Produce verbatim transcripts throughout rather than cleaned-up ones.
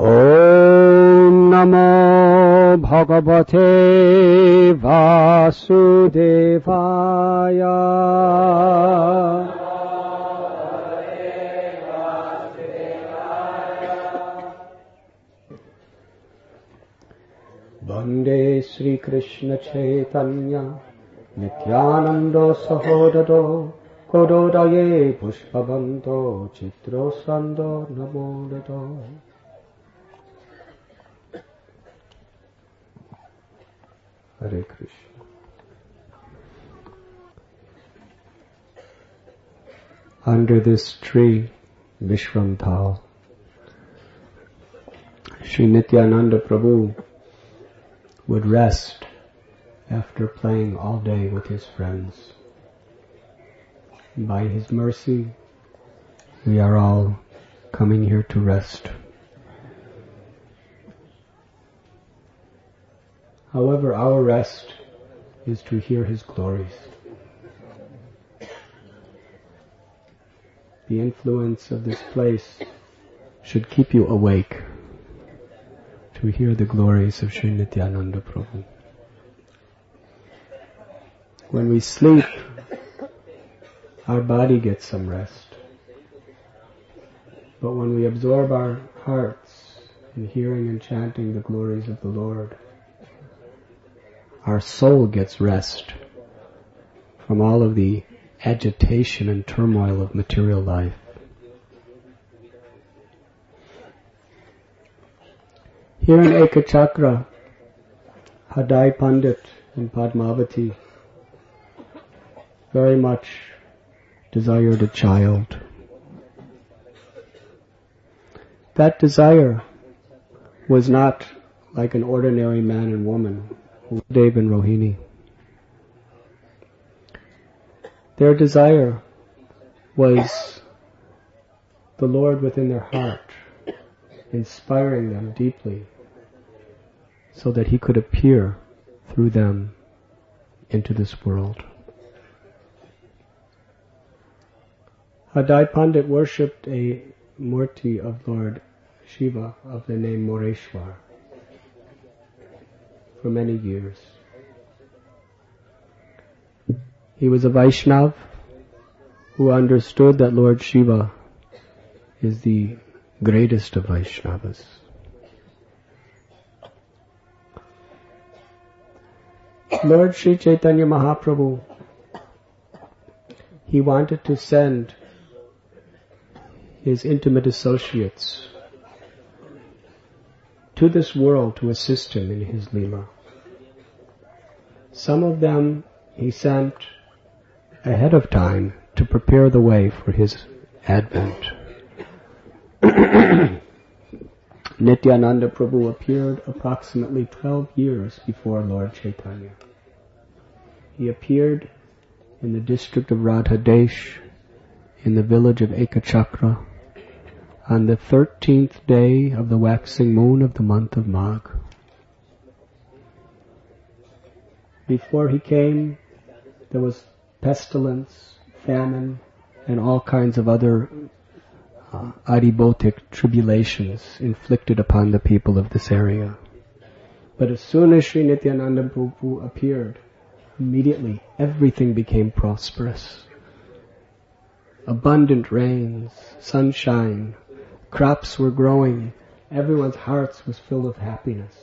Om Namo Bhagavate Vasudevaya. Vande Sri Krishna Chaitanya Nityananda Sahodaro Kododaye Pushpavanto Chitro Sando Namodado. Hare Krishna. Under this tree, Vishramtal, Sri Nityananda Prabhu would rest after playing all day with his friends. By his mercy, we are all coming here to rest. However, our rest is to hear his glories. The influence of this place should keep you awake to hear the glories of Sri Nityananda Prabhu. When we sleep, our body gets some rest. But when we absorb our hearts in hearing and chanting the glories of the Lord, our soul gets rest from all of the agitation and turmoil of material life. Here in Ekachakra, Hadai Pandit and Padmavati very much desired a child. That desire was not like an ordinary man and woman, Dev and Rohini. Their desire was the Lord within their heart, inspiring them deeply so that He could appear through them into this world. Hadai Pandit worshipped a murti of Lord Shiva of the name Moreshwar for many years. He was a Vaishnav who understood that Lord Shiva is the greatest of Vaishnavas. Lord Sri Chaitanya Mahaprabhu, he wanted to send his intimate associates to this world to assist him in his Leela. Some of them he sent ahead of time to prepare the way for his advent. Nityananda Prabhu appeared approximately twelve years before Lord Chaitanya. He appeared in the district of Radhadesh, in the village of Ekachakra, on the thirteenth day of the waxing moon of the month of Magh. Before he came, there was pestilence, famine, and all kinds of other uh, adibotic tribulations inflicted upon the people of this area. But as soon as Sri Nityananda Prabhu appeared, immediately everything became prosperous. Abundant rains, sunshine, crops were growing, everyone's hearts was filled with happiness.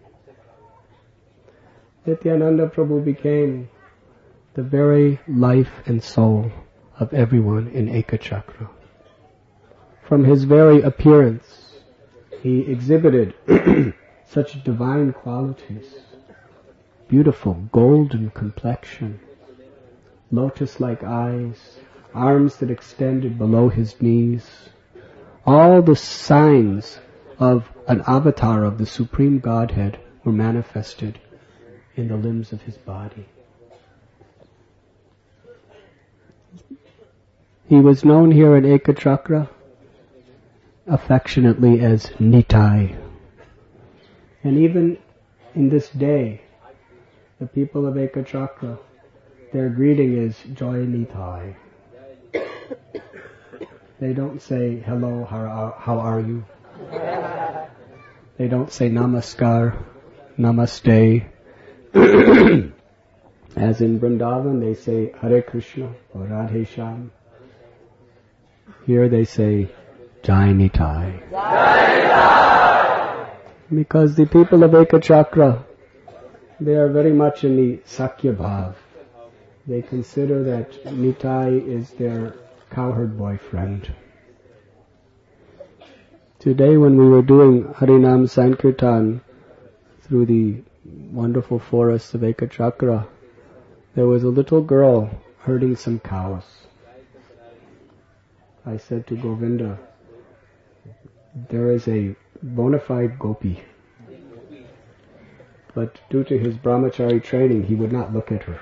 Nityananda Prabhu became the very life and soul of everyone in Ekachakra. From his very appearance, he exhibited such divine qualities. Beautiful golden complexion, lotus-like eyes, arms that extended below his knees, all the signs of an avatar of the Supreme Godhead were manifested in the limbs of his body. He was known here in Ekachakra affectionately as Nitai. And even in this day, the people of Ekachakra, their greeting is Joy Nitai. They don't say, hello, how are, how are you? They don't say namaskar, namaste. As in Vrindavan, they say Hare Krishna or Radhe Shyam. Here they say Jai Nitai. Because the people of Ekachakra, they are very much in the Sakya Bhav. They consider that Nitai is their cowherd boyfriend. Today when we were doing Harinam Sankirtan through the wonderful forests of Ekachakra, there was a little girl herding some cows. I said to Govinda, there is a bona fide gopi, but due to his brahmachari training, he would not look at her.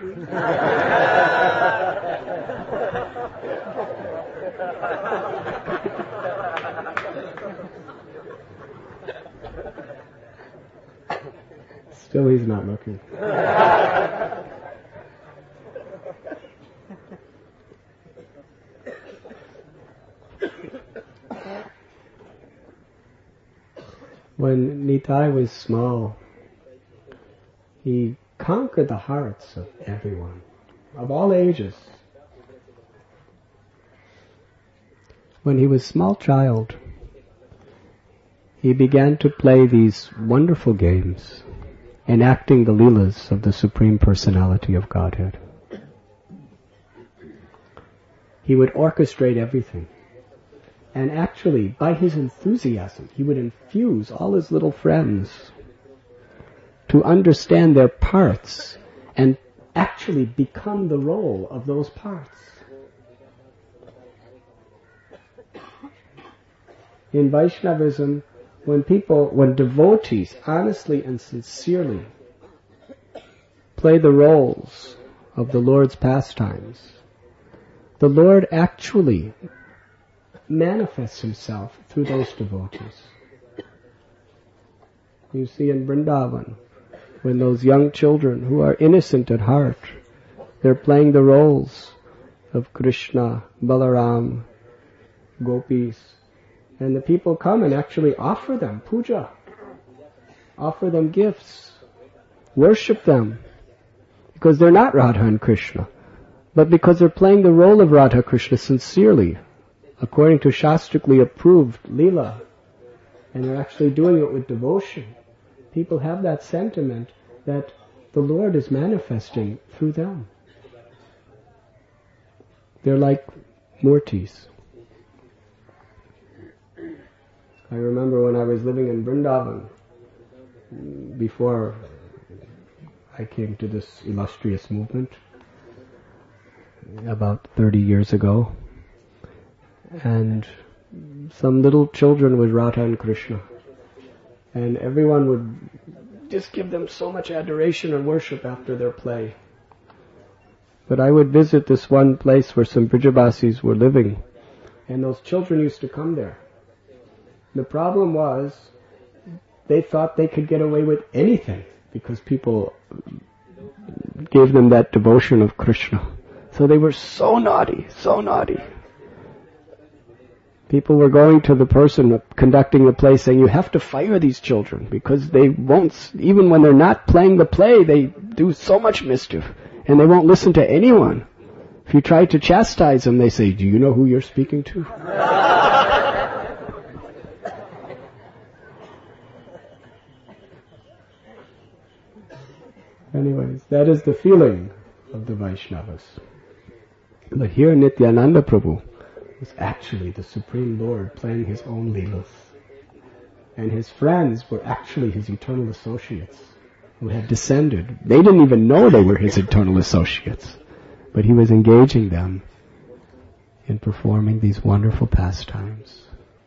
Still he's not looking. When Nitai was small, he conquered the hearts of everyone, of all ages. When he was a small child, he began to play these wonderful games, enacting the Leelas of the Supreme Personality of Godhead. He would orchestrate everything. And actually, by his enthusiasm, he would infuse all his little friends to understand their parts and actually become the role of those parts. In Vaishnavism, when people, when devotees honestly and sincerely play the roles of the Lord's pastimes, the Lord actually manifests himself through those devotees. You see in Vrindavan, when those young children who are innocent at heart, they're playing the roles of Krishna, Balaram, gopis, and the people come and actually offer them puja, offer them gifts, worship them, because they're not Radha and Krishna, but because they're playing the role of Radha Krishna sincerely, according to shastrically approved Leela, and they're actually doing it with devotion. People have that sentiment that the Lord is manifesting through them. They're like murtis. I remember when I was living in Vrindavan, before I came to this illustrious movement, about thirty years ago, and some little children with Radha and Krishna, and everyone would just give them so much adoration and worship after their play. But I would visit this one place where some Brijabasis were living, and those children used to come there. The problem was, they thought they could get away with anything, because people gave them that devotion of Krishna. So they were so naughty, so naughty. People were going to the person conducting the play saying, you have to fire these children because they won't, even when they're not playing the play, they do so much mischief and they won't listen to anyone. If you try to chastise them, they say, do you know who you're speaking to? Anyways, that is the feeling of the Vaishnavas. But here Nityananda Prabhu was actually the Supreme Lord playing his own Leelas. And his friends were actually his eternal associates who had descended. They didn't even know they were his eternal associates, but he was engaging them in performing these wonderful pastimes.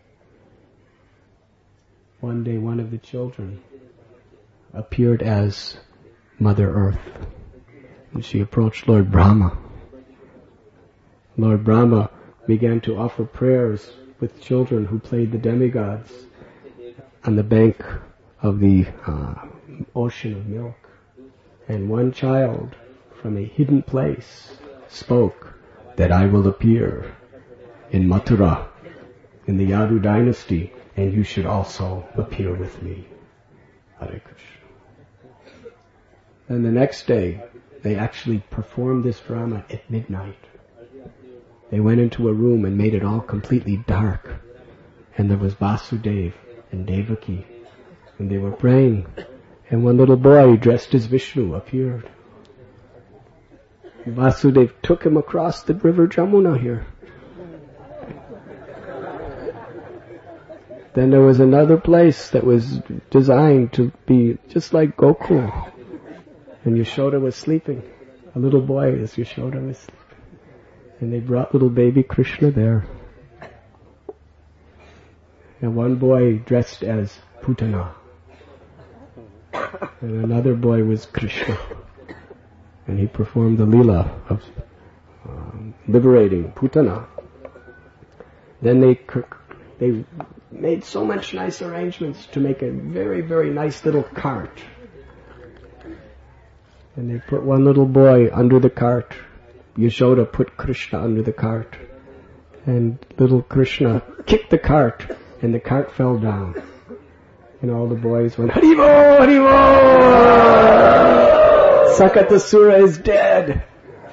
One day one of the children appeared as Mother Earth, and she approached Lord Brahma. Lord Brahma began to offer prayers with children who played the demigods on the bank of the uh, ocean of milk. And one child from a hidden place spoke that I will appear in Mathura, in the Yadu dynasty, and you should also appear with me. Hare Krishna. And the next day, they actually performed this drama at midnight. They went into a room and made it all completely dark. And there was Vasudeva and Devaki. And they were praying. And one little boy dressed as Vishnu appeared. Vasudeva took him across the river Jamuna here. Then there was another place that was designed to be just like Gokul. And Yashoda was sleeping. A little boy as Yashoda was sleeping. And they brought little baby Krishna there. And one boy dressed as Putana. And another boy was Krishna. And he performed the Leela of um, liberating Putana. Then they they made so much nice arrangements to make a very, very nice little cart. And they put one little boy under the cart. Yashoda put Krishna under the cart. And little Krishna kicked the cart, and the cart fell down. And all the boys went, Haribo, Haribo! Sakatasura is dead!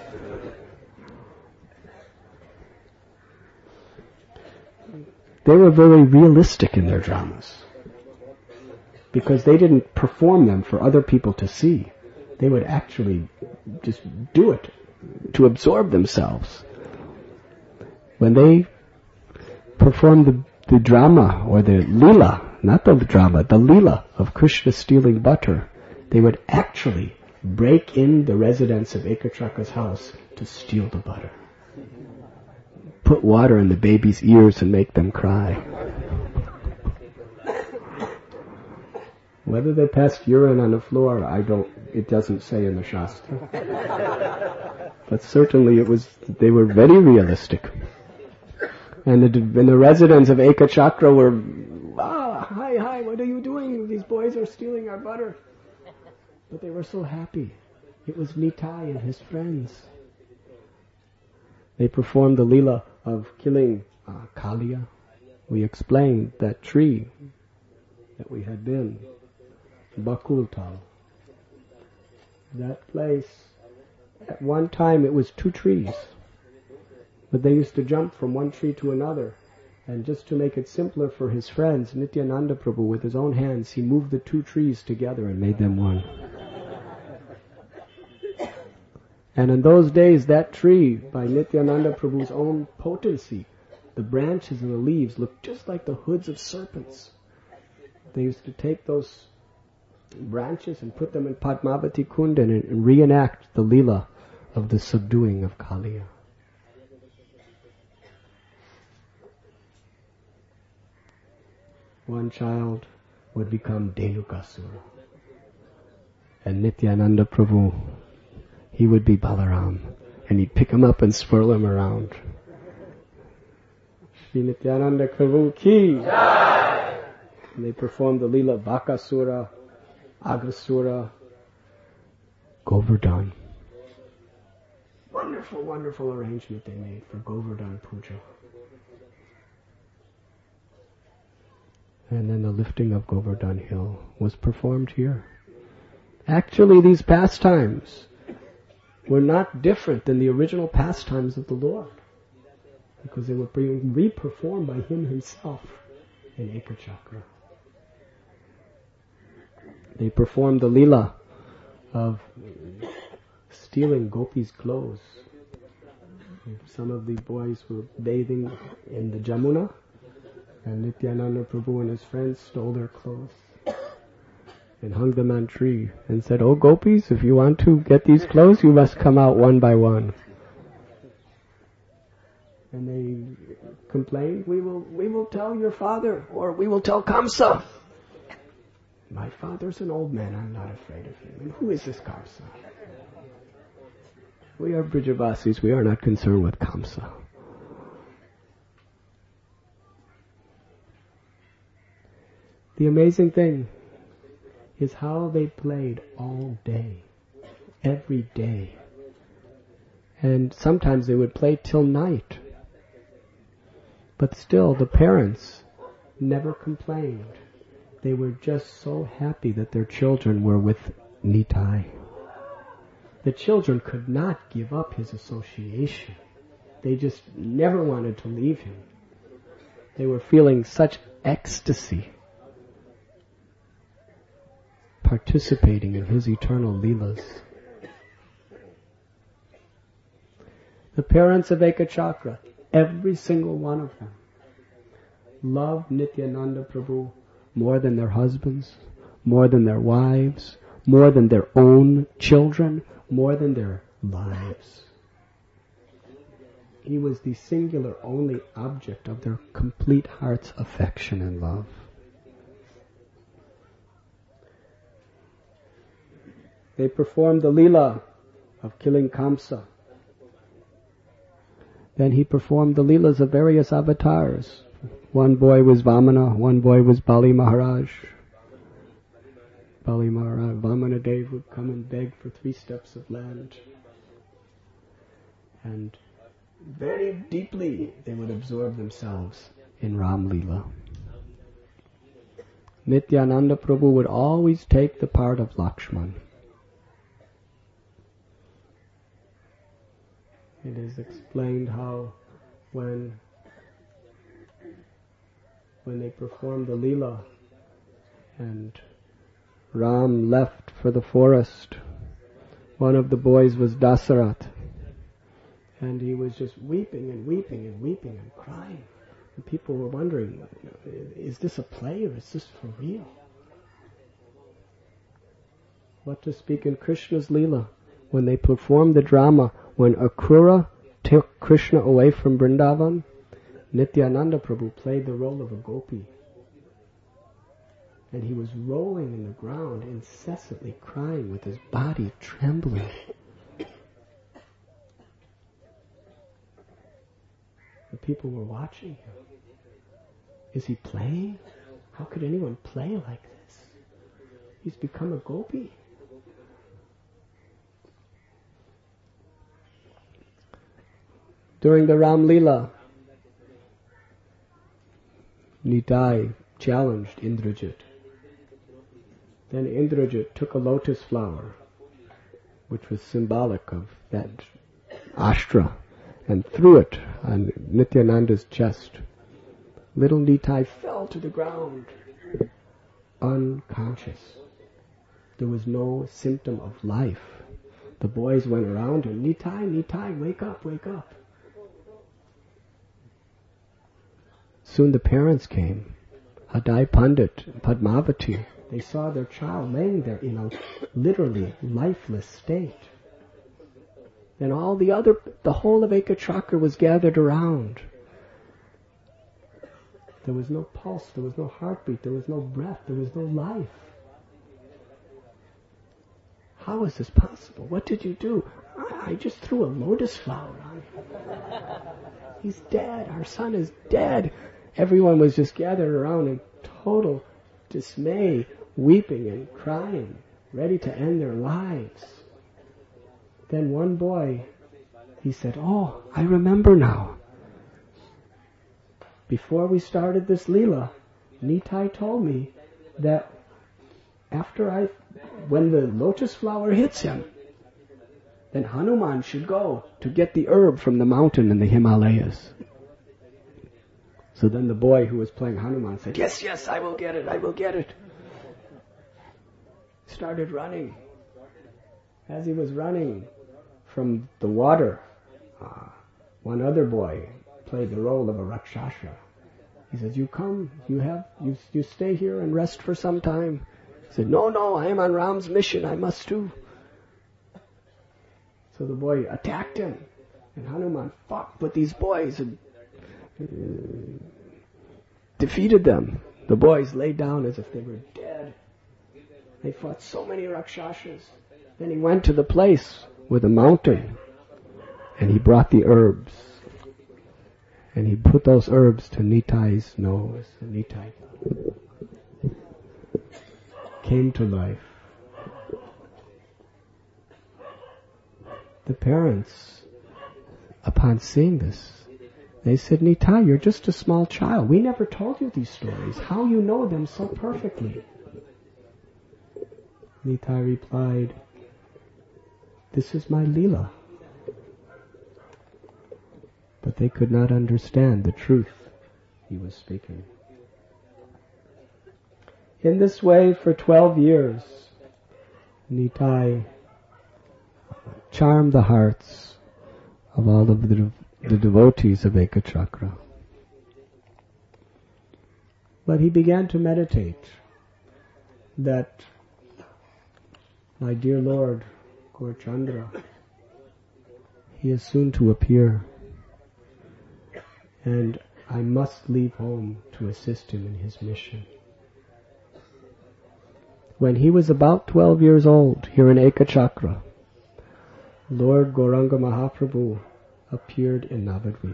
They were very realistic in their dramas. Because they didn't perform them for other people to see. They would actually just do it to absorb themselves. When they performed the, the drama or the Leela, not the drama, the Leela of Krishna stealing butter, they would actually break in the residence of Ekachakra's house to steal the butter. Put water in the baby's ears and make them cry. Whether they passed urine on the floor, I don't, it doesn't say in the Shastra. But certainly it was, they were very realistic. And the, and the residents of Ekachakra were, ah, hi, hi, what are you doing? These boys are stealing our butter. But they were so happy. It was Nitai and his friends. They performed the Leela of killing uh, Kaliya. We explained that tree that we had been, Bakultal. That place, at one time it was two trees. But they used to jump from one tree to another. And just to make it simpler for his friends, Nityananda Prabhu, with his own hands, he moved the two trees together and made them one. And in those days, that tree, by Nityananda Prabhu's own potency, the branches and the leaves looked just like the hoods of serpents. They used to take those branches and put them in Padmavati Kund and, and reenact the Leela of the subduing of Kaliya. One child would become Dhenukasura. And Nityananda Prabhu, he would be Balaram. And he'd pick him up and swirl him around. Shri Nityananda Prabhu ki! And they performed the Leela of Bakasura, Agasura, Govardhan. Wonderful, wonderful arrangement they made for Govardhan Puja. And then the lifting of Govardhan Hill was performed here. Actually, these pastimes were not different than the original pastimes of the Lord, because they were being re-performed by him himself in Ekachakra. They performed the Leela of stealing Gopi's clothes. Some of the boys were bathing in the Jamuna, and Nityananda Prabhu and his friends stole their clothes and hung them on a tree and said, "Oh Gopis, if you want to get these clothes, you must come out one by one." And they complained, we will, we will tell your father, or we will tell Kamsa. My father's an old man, I'm not afraid of him. And who is this Kamsa? We are Brijavasis, we are not concerned with Kamsa. The amazing thing is how they played all day, every day. And sometimes they would play till night. But still, the parents never complained. They were just so happy that their children were with Nitai. The children could not give up his association. They just never wanted to leave him. They were feeling such ecstasy participating in his eternal leelas. The parents of Ekachakra, every single one of them, loved Nityananda Prabhu more than their husbands, more than their wives, more than their own children, more than their lives. He was the singular only object of their complete heart's affection and love. They performed the Leela of killing Kamsa. Then he performed the Leelas of various avatars. One boy was Vamana, one boy was Bali Maharaj. Bali Maharaj, Vamana Dev would come and beg for three steps of land. And very deeply they would absorb themselves in Ram Leela. Nityananda Prabhu would always take the part of Lakshman. It is explained how when when they performed the Leela and Ram left for the forest, one of the boys was Dasarath, and he was just weeping and weeping and weeping and crying. And people were wondering, is this a play or is this for real? What to speak in Krishna's Leela? When they performed the drama, when Akrura took Krishna away from Vrindavan, Nityananda Prabhu played the role of a gopi. And he was rolling in the ground, incessantly crying with his body trembling. The people were watching him. Is he playing? How could anyone play like this? He's become a gopi. During the Ram Leela, Nitai challenged Indrajit. Then Indrajit took a lotus flower, which was symbolic of that Ashtra, and threw it on Nityananda's chest. Little Nitai fell to the ground, unconscious. There was no symptom of life. The boys went around him, Nitai, Nitai, wake up, wake up. Soon the parents came, Hadai Pandit and Padmavati. They saw their child laying there in a literally lifeless state. Then all the other, the whole of Ekachakra was gathered around. There was no pulse, there was no heartbeat, there was no breath, there was no life. How is this possible? What did you do? I, I just threw a lotus flower on him. He's dead. Our son is dead. Everyone was just gathered around in total dismay, weeping and crying, ready to end their lives. Then one boy, he said, oh, I remember now. Before we started this Leela, Nitai told me that after I, when the lotus flower hits him, then Hanuman should go to get the herb from the mountain in the Himalayas. So then the boy who was playing Hanuman said, yes, yes, I will get it, I will get it. Started running. As he was running from the water, uh, one other boy played the role of a Rakshasa. He says, you come, you have, you, you stay here and rest for some time. He said, no, no, I am on Ram's mission, I must too. So the boy attacked him, and Hanuman fought with these boys and uh, defeated them. The boys lay down as if they were dead. They fought so many Rakshasas. Then he went to the place with a mountain, and he brought the herbs. And he put those herbs to Nitai's nose, and Nitai came to life. The parents, upon seeing this, They said, Nitai, you're just a small child. We never told you these stories. How you know them so perfectly? Nitai replied, this is my Leela. But they could not understand the truth he was speaking. In this way, for twelve years, Nitai charmed the hearts of all of the, the devotees of Ekachakra. But he began to meditate that my dear Lord, Gaurachandra, he is soon to appear, and I must leave home to assist him in his mission. When he was about twelve years old, here in Ekachakra, Lord Gauranga Mahaprabhu appeared in Navadvip.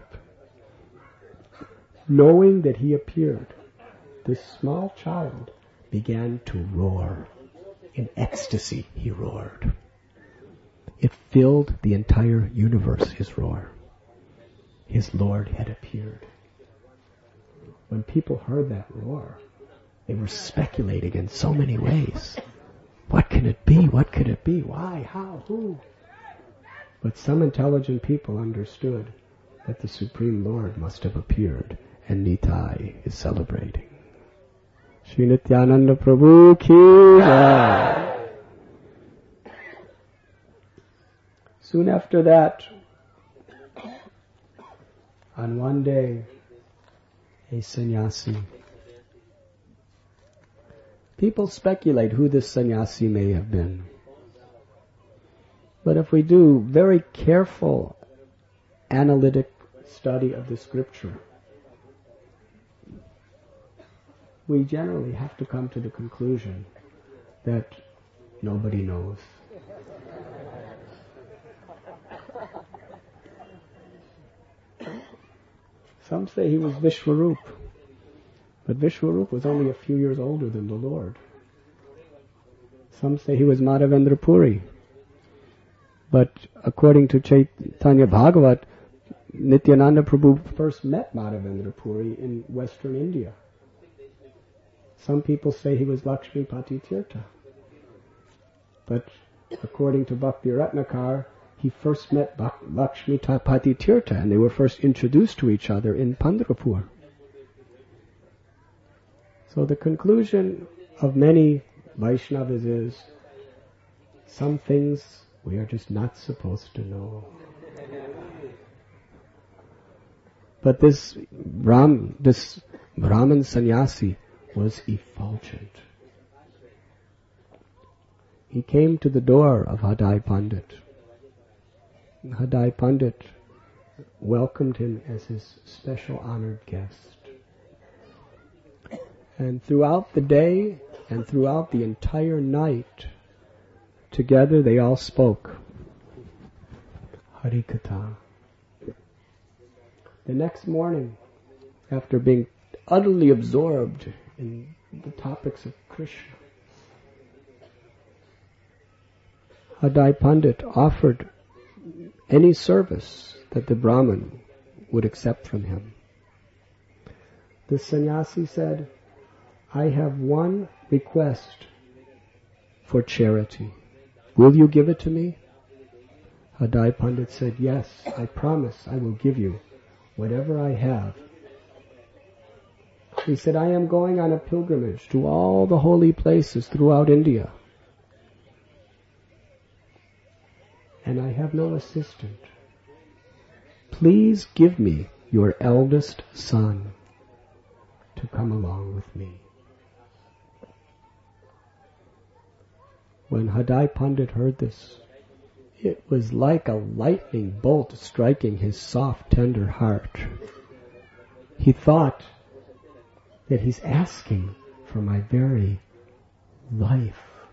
Knowing that he appeared, this small child began to roar. In ecstasy he roared. It filled the entire universe, his roar. His Lord had appeared. When people heard that roar, they were speculating in so many ways. What can it be? What could it be? Why? How? Who? But some intelligent people understood that the Supreme Lord must have appeared, and Nitai is celebrating. Shri Nityananda Prabhu ki jai. Soon after that, on one day, a sannyasi. People speculate who this sannyasi may have been. But if we do very careful analytic study of the scripture, we generally have to come to the conclusion that nobody knows. Some say he was Vishwarup, but Vishwarup was only a few years older than the Lord. Some say he was Madhavendra Puri, but according to Chaitanya Bhagavat, Nityananda Prabhu first met Madhavendra Puri in Western India. Some people say he was Lakshmi Pati Tirtha, but according to Bhakti Ratnakar, he first met Lakshmi Pati Tirtha, and they were first introduced to each other in Pandharpur. So the conclusion of many Vaishnavas is, some things we are just not supposed to know. But this Brahm, this Brahman sannyasi was effulgent. He came to the door of Hadai Pandit. Hadai Pandit welcomed him as his special honored guest. And throughout the day and throughout the entire night, together they all spoke Harikatha. The next morning, after being utterly absorbed in the topics of Krishna, Hadai Pandit offered any service that the Brahmin would accept from him. The sannyasi said, I have one request for charity. Will you give it to me? Hadai Pandit said, yes, I promise I will give you whatever I have. He said, I am going on a pilgrimage to all the holy places throughout India, and I have no assistant. Please give me your eldest son to come along with me. When Hadai Pandit heard this, it was like a lightning bolt striking his soft, tender heart. He thought that he's asking for my very life.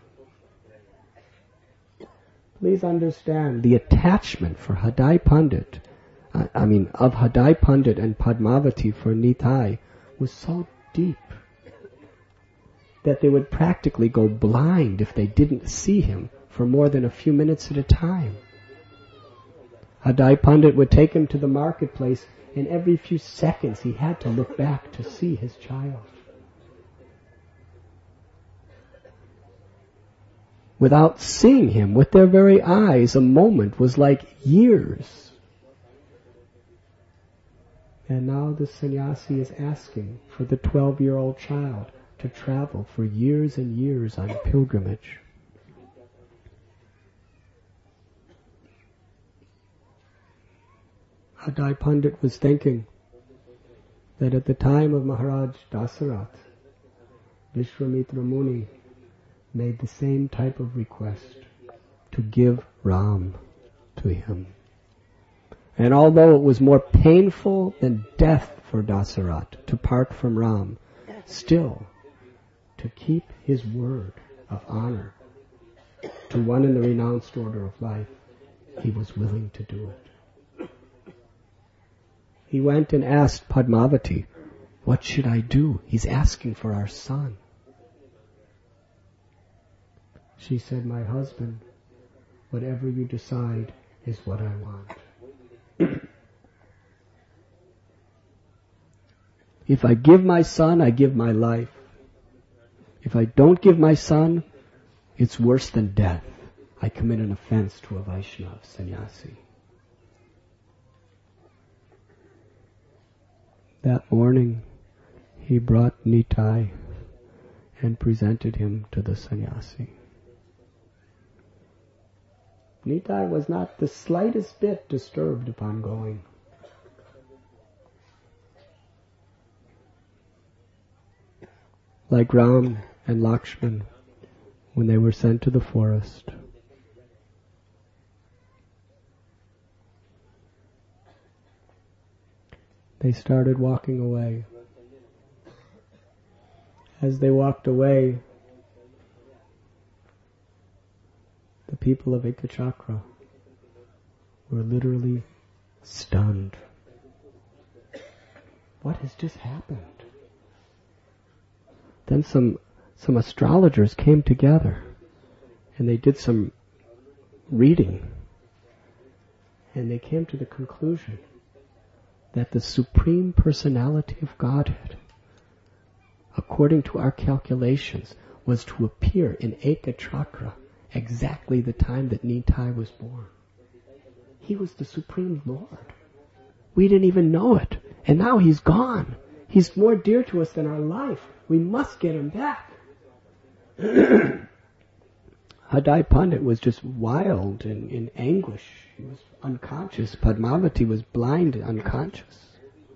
Please understand, the attachment for Hadai Pandit, I, I mean, of Hadai Pandit and Padmavati for Nitai was so deep that they would practically go blind if they didn't see him for more than a few minutes at a time. Hadai Pandit would take him to the marketplace And every few seconds he had to look back to see his child. Without seeing him with their very eyes, a moment was like years. And now the sannyasi is asking for the twelve-year-old child to travel for years and years on pilgrimage. Adai Pandit was thinking that at the time of Maharaj Dasarath, Vishwamitra Muni made the same type of request to give Ram to him. And although it was more painful than death for Dasarath to part from Ram, still, to keep his word of honor to one in the renounced order of life, he was willing to do it. He went and asked Padmavati, "What should I do? He's asking for our son." She said, "My husband, whatever you decide is what I want. If I give my son, I give my life. If I don't give my son, it's worse than death. I commit an offense to a Vaishnava sannyasi." That morning, he brought Nitai and presented him to the sannyasi. Nitai was not the slightest bit disturbed upon going. Like Ram and Lakshman when they were sent to the forest. They started walking away. As they walked away, the people of Ekachakra were literally stunned. What has just happened? Then some some astrologers came together and they did some reading, and they came to the conclusion that the Supreme Personality of Godhead, according to our calculations, was to appear in Ekachakra exactly the time that Nitai was born. He was the Supreme Lord. We didn't even know it. And now he's gone. He's more dear to us than our life. We must get him back. Adai Pandit was just wild and in anguish. He was unconscious. Padmavati was blind and unconscious.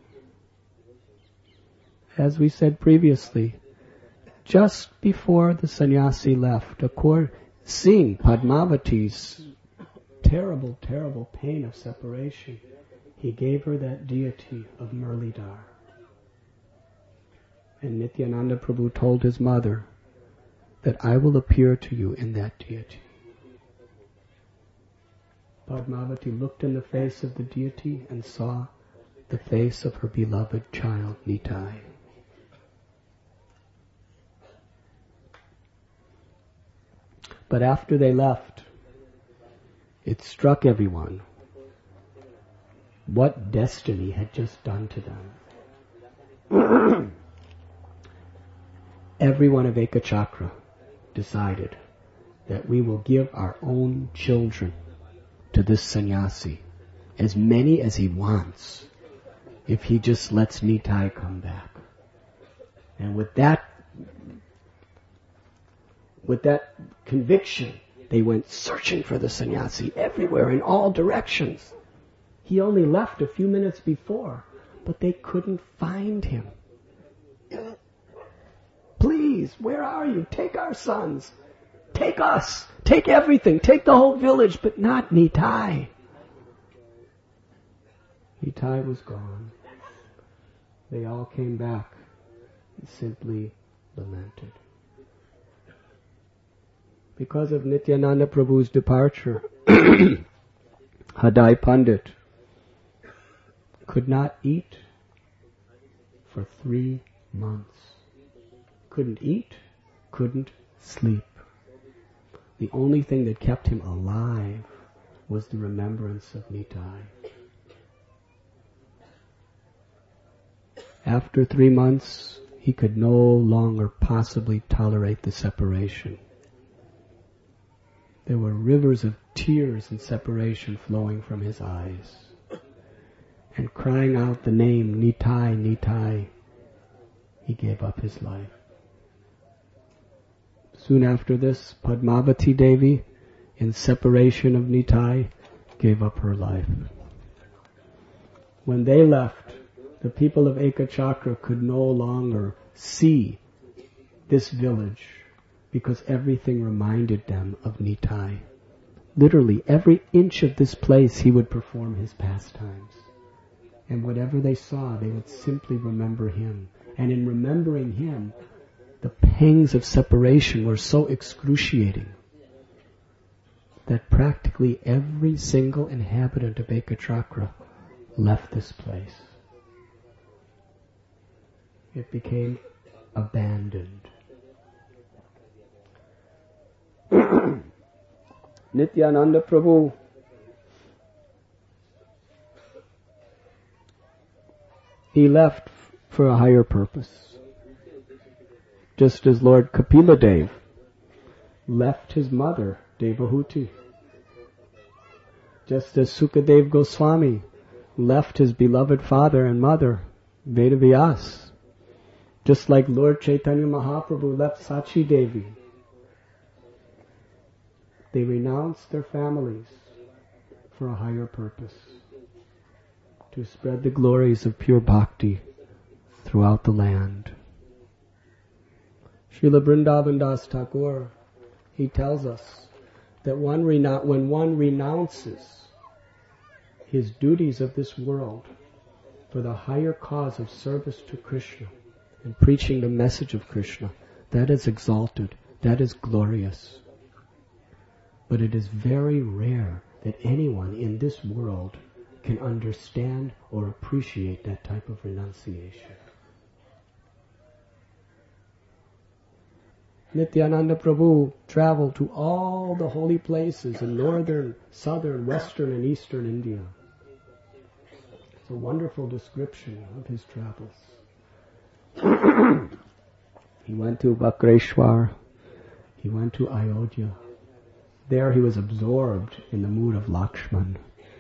As we said previously, just before the sannyasi left, accord, seeing Padmavati's terrible, terrible pain of separation, he gave her that deity of Murlidhar. And Nityananda Prabhu told his mother that I will appear to you in that deity. Padmavati looked in the face of the deity and saw the face of her beloved child, Nitai. But after they left, it struck everyone what destiny had just done to them. Everyone of Ekachakra decided that we will give our own children to this sannyasi, as many as he wants, if he just lets Nitai come back. And with that, with that conviction, they went searching for the sannyasi everywhere, in all directions. He only left a few minutes before, but they couldn't find him. Please, where are you? Take our sons. Take us. Take everything. Take the whole village, but not Nitai. Nitai was gone. They all came back and simply lamented. Because of Nityananda Prabhu's departure, Adai Pandit could not eat for three months. Couldn't eat, couldn't sleep. The only thing that kept him alive was the remembrance of Nitai. After three months, he could no longer possibly tolerate the separation. There were rivers of tears and separation flowing from his eyes. And crying out the name Nitai, Nitai, he gave up his life. Soon after this, Padmavati Devi, in separation of Nitai, gave up her life. When they left, the people of Ekachakra could no longer see this village because everything reminded them of Nitai. Literally, every inch of this place he would perform his pastimes. And whatever they saw, they would simply remember him. And in remembering him, the pangs of separation were so excruciating that practically every single inhabitant of Ekachakra left this place. It became abandoned. Nityananda Prabhu he left for a higher purpose. Just as Lord Kapila Dev left his mother, Devahuti. Just as Sukadev Goswami left his beloved father and mother, Vedavyas. Just like Lord Chaitanya Mahaprabhu left Sachi Devi. They renounced their families for a higher purpose. To spread the glories of pure bhakti throughout the land. Srila Vrindavan Das Thakur, he tells us that one reno- when one renounces his duties of this world for the higher cause of service to Krishna and preaching the message of Krishna, that is exalted, that is glorious. But it is very rare that anyone in this world can understand or appreciate that type of renunciation. Nityananda Prabhu traveled to all the holy places in northern, southern, western and eastern India. It's a wonderful description of his travels. He went to Bakreshwar. He went to Ayodhya. There he was absorbed in the mood of Lakshman.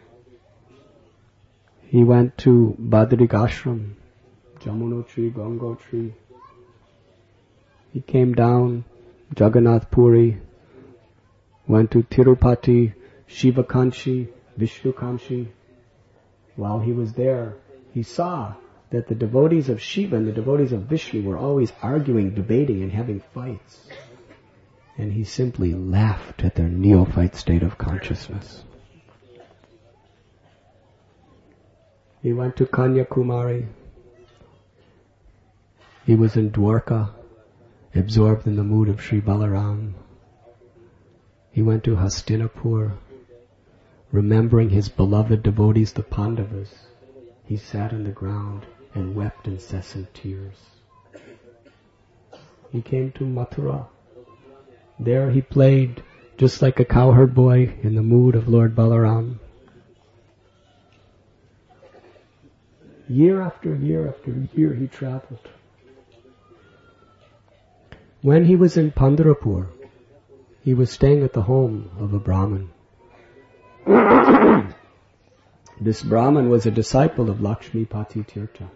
He went to Badrikashram, Jamunotri, Gangotri. He came down Jagannath Puri, went to Tirupati, Shivakanchi, Vishnukanchi. While he was there, he saw that the devotees of Shiva and the devotees of Vishnu were always arguing, debating, and having fights. And he simply laughed at their neophyte state of consciousness. He went to Kanyakumari. He was in Dwarka, absorbed in the mood of Sri Balaram. He went to Hastinapur, remembering his beloved devotees, the Pandavas. He sat on the ground and wept incessant tears. He came to Mathura. There he played just like a cowherd boy in the mood of Lord Balaram. Year after year after year he traveled. When he was in Pandharpur, he was staying at the home of a Brahmin. This Brahmin was a disciple of Lakshmi Pati Tirtha.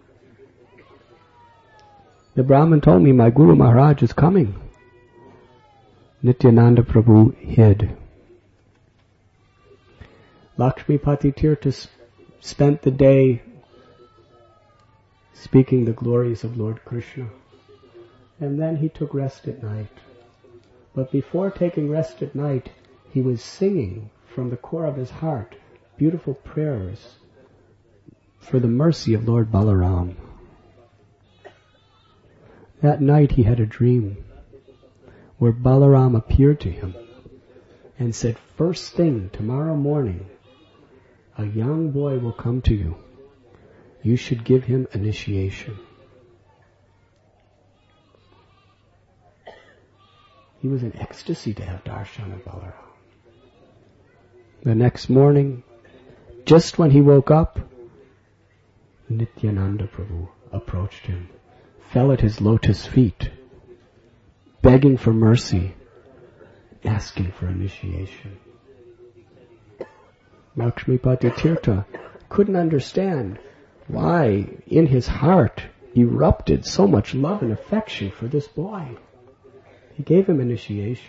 The Brahmin told me, my Guru Maharaj is coming. Nityananda Prabhu hid. Lakshmi Pati Tirtha spent the day speaking the glories of Lord Krishna. And then he took rest at night. But before taking rest at night, he was singing from the core of his heart beautiful prayers for the mercy of Lord Balaram. That night he had a dream where Balaram appeared to him and said, first thing tomorrow morning, a young boy will come to you. You should give him initiation. He was in ecstasy to have darshan of Balaram. The next morning, just when he woke up, Nityananda Prabhu approached him, fell at his lotus feet, begging for mercy, asking for initiation. Lakshmipati Tirtha couldn't understand why in his heart erupted so much love and affection for this boy. He gave him initiation.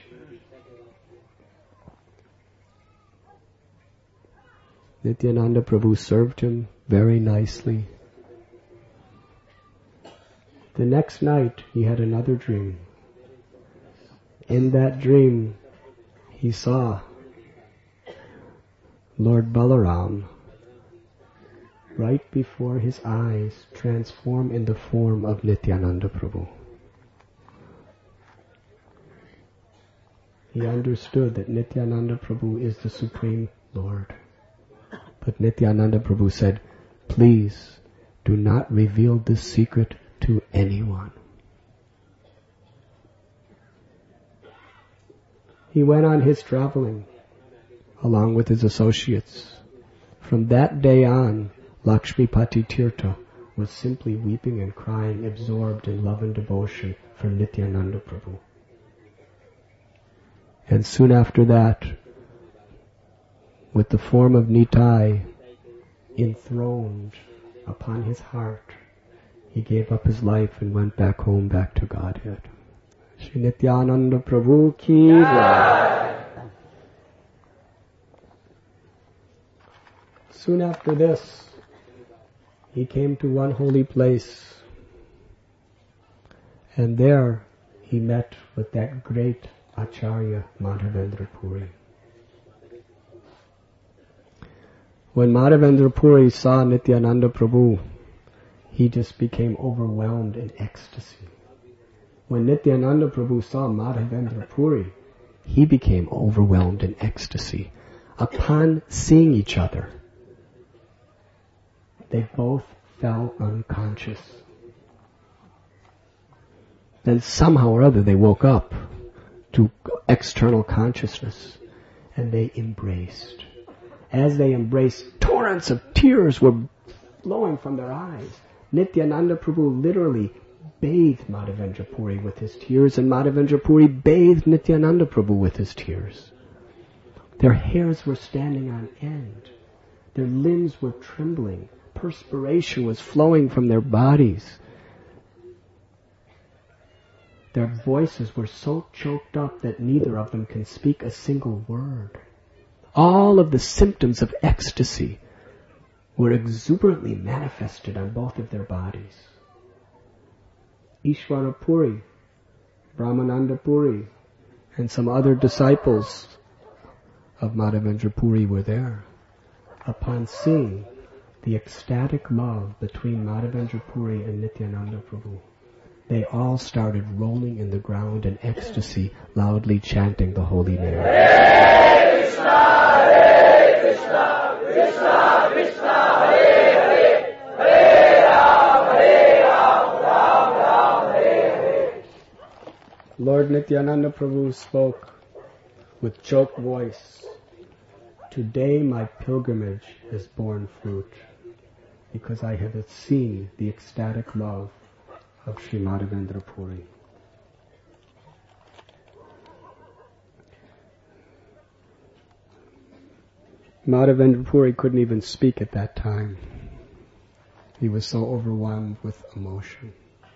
Nityananda Prabhu served him very nicely. The next night he had another dream. In that dream he saw Lord Balaram right before his eyes transform in the form of Nityananda Prabhu. He understood that Nityananda Prabhu is the Supreme Lord. But Nityananda Prabhu said, please do not reveal this secret to anyone. He went on his traveling along with his associates. From that day on, Lakshmipati Tirtha was simply weeping and crying, absorbed in love and devotion for Nityananda Prabhu. And soon after that, with the form of Nitai enthroned upon his heart, he gave up his life and went back home, back to Godhead. Shri Nityananda Prabhu ki jai. Soon after this, he came to one holy place, and there he met with that great Acharya Madhavendra Puri. When Madhavendra Puri saw Nityananda Prabhu, he just became overwhelmed in ecstasy. When Nityananda Prabhu saw Madhavendra Puri, he became overwhelmed in ecstasy. Upon seeing each other, they both fell unconscious. Then somehow or other they woke up to external consciousness and they embraced. As they embraced, torrents of tears were flowing from their eyes. Nityananda Prabhu literally bathed Madhavendra Puri with his tears, and Madhavendra Puri bathed Nityananda Prabhu with his tears. Their hairs were standing on end. Their limbs were trembling. Perspiration was flowing from their bodies. Their voices were so choked up that neither of them can speak a single word. All of the symptoms of ecstasy were exuberantly manifested on both of their bodies. Ishvara Puri, Brahmananda Puri, and some other disciples of Madhavendra Puri were there. Upon seeing the ecstatic love between Madhavendra Puri and Nityananda Prabhu, they all started rolling in the ground in ecstasy, loudly chanting the holy name. Hare Krishna, Hare Krishna, Krishna Krishna, Hare Hare, Hare Ram, Hare Ram, Ram Ram, Hare Hare. Lord Nityananda Prabhu spoke with choked voice, today my pilgrimage has borne fruit, because I have seen the ecstatic love of Sri Madhavendra Puri. Madhavendra Puri couldn't even speak at that time. He was so overwhelmed with emotion.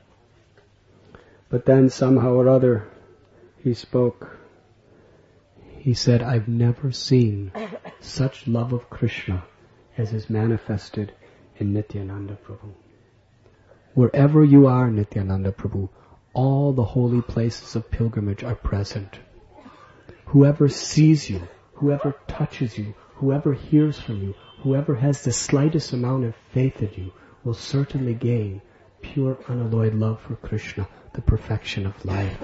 But then somehow or other he spoke. He said, I've never seen such love of Krishna as is manifested in Nityananda Prabhu. Wherever you are, Nityananda Prabhu, all the holy places of pilgrimage are present. Whoever sees you, whoever touches you, whoever hears from you, whoever has the slightest amount of faith in you, will certainly gain pure unalloyed love for Krishna, the perfection of life.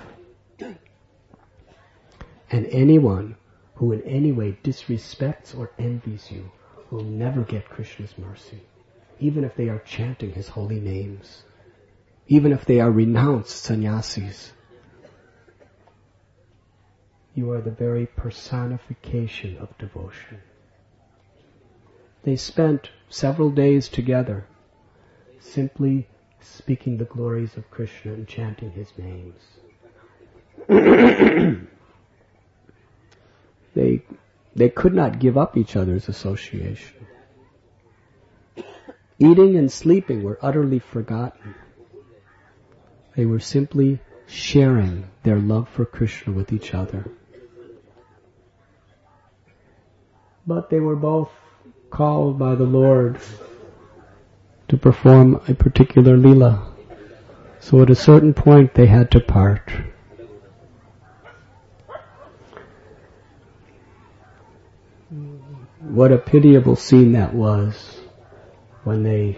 And anyone who in any way disrespects or envies you will never get Krishna's mercy, even if they are chanting his holy names, even if they are renounced sannyasis. You are the very personification of devotion. They spent several days together, simply speaking the glories of Krishna and chanting his names. they, they could not give up each other's association. Eating and sleeping were utterly forgotten. They were simply sharing their love for Krishna with each other. But they were both called by the Lord to perform a particular lila. So at a certain point they had to part. What a pitiable scene that was when they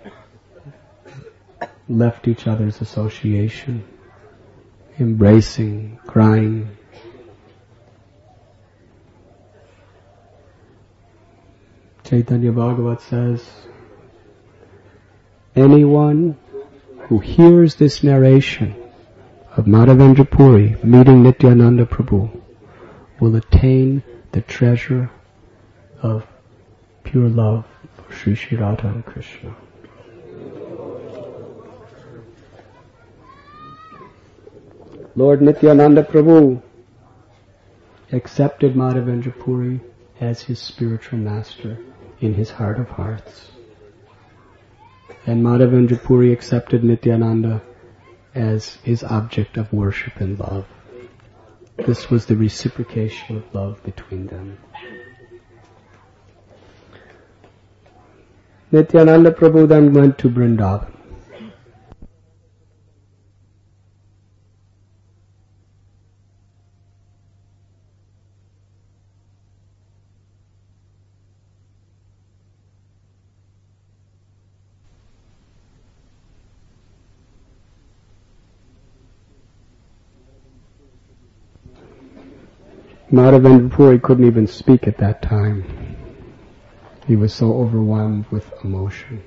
left each other's association, embracing, crying. Chaitanya Bhagavat says, anyone who hears this narration of Madhavendra Puri meeting Nityananda Prabhu will attain the treasure of pure love for Sri Sri Radha and Krishna. Lord Nityananda Prabhu accepted Madhavendra Puri as his spiritual master in his heart of hearts. And Madhavendra Puri accepted Nityananda as his object of worship and love. This was the reciprocation of love between them. Nityananda Prabhu then went to Vrindavan. Madhavendra Puri couldn't even speak at that time. He was so overwhelmed with emotion.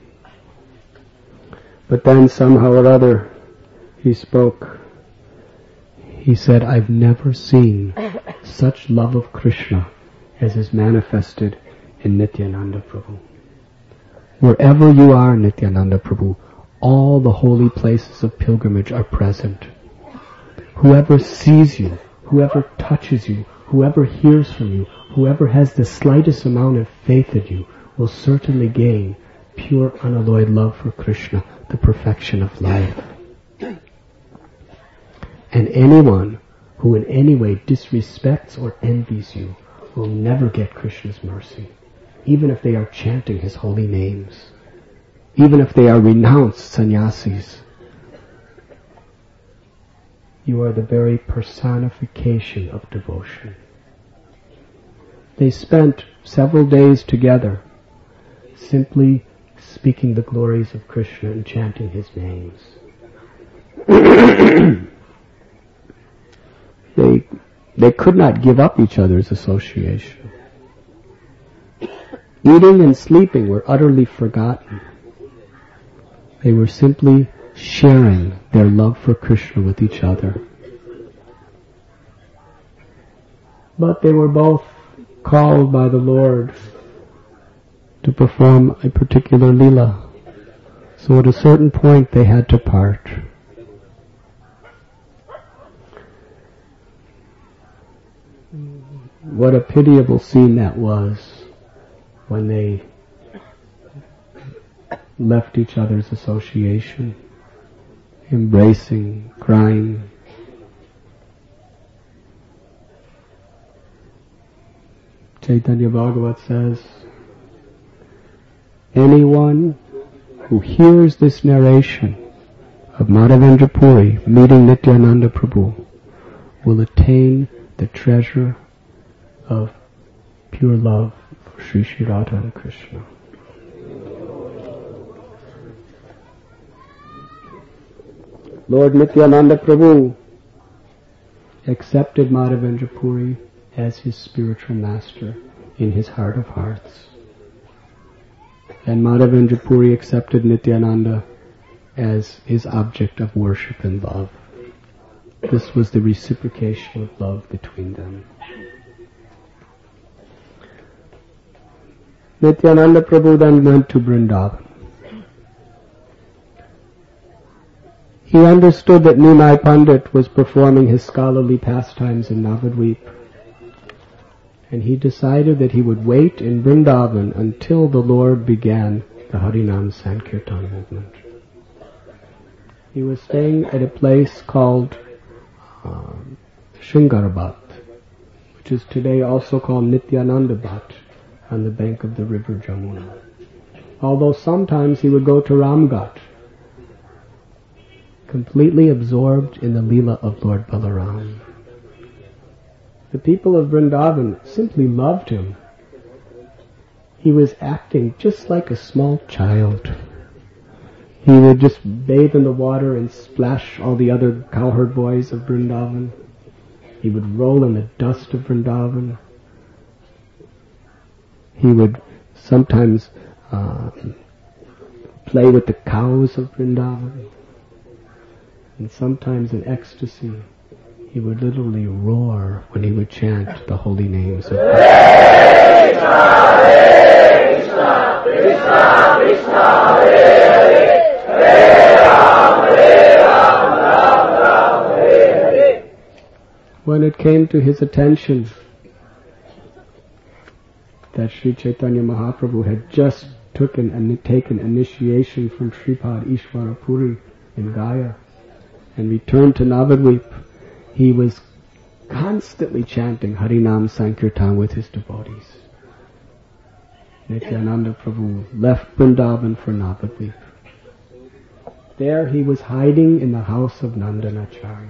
But then somehow or other he spoke. He said, I've never seen such love of Krishna as is manifested in Nityananda Prabhu. Wherever you are, Nityananda Prabhu, all the holy places of pilgrimage are present. Whoever sees you, whoever touches you, whoever hears from you, whoever has the slightest amount of faith in you, will certainly gain pure unalloyed love for Krishna, the perfection of life. And anyone who in any way disrespects or envies you will never get Krishna's mercy, even if they are chanting his holy names, even if they are renounced sannyasis. You are the very personification of devotion. They spent several days together, simply speaking the glories of Krishna and chanting his names. they, they could not give up each other's association. Eating and sleeping were utterly forgotten. They were simply sharing their love for Krishna with each other. But they were both called by the Lord to perform a particular lila. So at a certain point they had to part. What a pitiable scene that was when they left each other's association, embracing, crying. Chaitanya Bhagavat says, anyone who hears this narration of Madhavendra Puri meeting Nityananda Prabhu will attain the treasure of pure love for Sri Sri Radha and Krishna. Lord Nityananda Prabhu accepted Madhavendra Puri as his spiritual master in his heart of hearts. And Madhavendra Puri accepted Nityananda as his object of worship and love. This was the reciprocation of love between them. Nityananda Prabhu then went to Vrindavan. He understood that Nimai Pandit was performing his scholarly pastimes in Navadvip, and he decided that he would wait in Vrindavan until the Lord began the Harinam Sankirtan movement. He was staying at a place called um, Shringarabhat, which is today also called Nityanandabhat, on the bank of the river Jamuna. Although sometimes he would go to Ramghat, completely absorbed in the Leela of Lord Balaram. The people of Vrindavan simply loved him. He was acting just like a small child. He would just bathe in the water and splash all the other cowherd boys of Vrindavan. He would roll in the dust of Vrindavan. He would sometimes uh, play with the cows of Vrindavan. And sometimes in ecstasy, he would literally roar when he would chant the holy names of God. Krishna, Krishna, Krishna, Hare Hare, Hare Ram, Hare Ram, Ram Ram, Hare Hare. When it came to his attention that Sri Chaitanya Mahaprabhu had just taken and taken initiation from Sripad Ishvara Puri in Gaya and returned to Navadvip, he was constantly chanting Harinam Sankirtan with his devotees. Nityananda Prabhu left Vrindavan for Navadvip. There he was hiding in the house of Nandanacharya.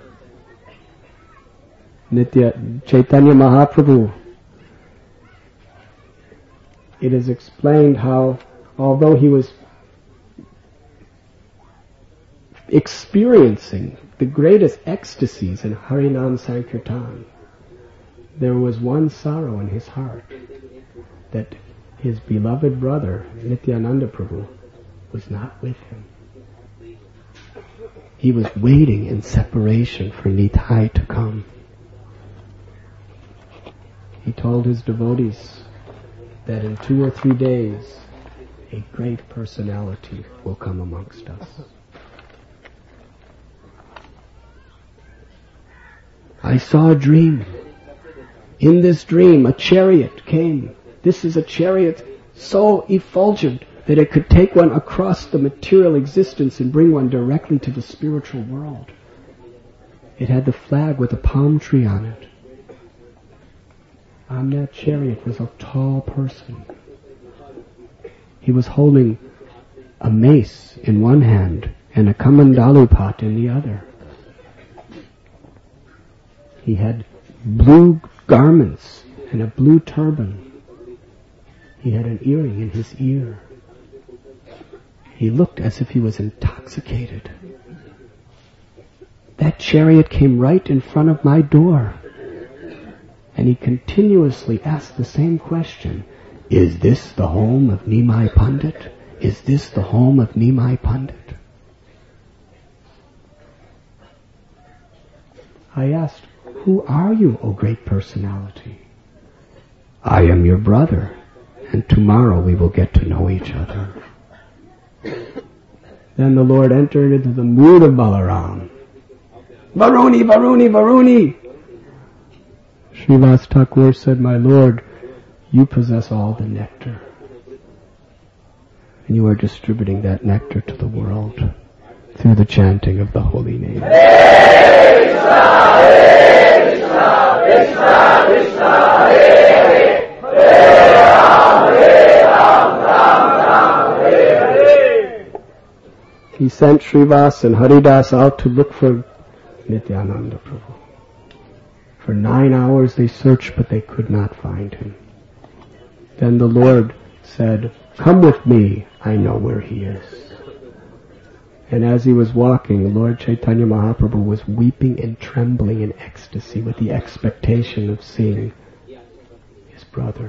Nitya Chaitanya Mahaprabhu, it is explained how, although he was experiencing the greatest ecstasies in Harinam Sankirtan, there was one sorrow in his heart, that his beloved brother, Nityananda Prabhu, was not with him. He was waiting in separation for Nitai to come. He told his devotees that in two or three days, a great personality will come amongst us. I saw a dream. In this dream, a chariot came. This is a chariot so effulgent that it could take one across the material existence and bring one directly to the spiritual world. It had the flag with a palm tree on it. On that chariot was a tall person. He was holding a mace in one hand and a kamandalu pot in the other. He had blue garments and a blue turban. He had an earring in his ear. He looked as if he was intoxicated. That chariot came right in front of my door. And he continuously asked the same question. Is this the home of Nimai Pandit? Is this the home of Nimai Pandit? I asked, who are you, O great personality? I am your brother, and tomorrow we will get to know each other. Then the Lord entered into the mood of Balaram. Varuni, Varuni, Varuni! Srivas Thakur said, my Lord, you possess all the nectar. And you are distributing that nectar to the world through the chanting of the holy name. Hare Krishna, Hare Krishna, Krishna Krishna, Hare Hare, Hare Ram, Hare Ram, Ram Ram, Hare Hare. He sent Srivas and Haridas out to look for Nityananda Prabhu. For nine hours they searched, but they could not find him. Then the Lord said, come with me, I know where he is. And as he was walking, Lord Chaitanya Mahaprabhu was weeping and trembling in ecstasy with the expectation of seeing his brother.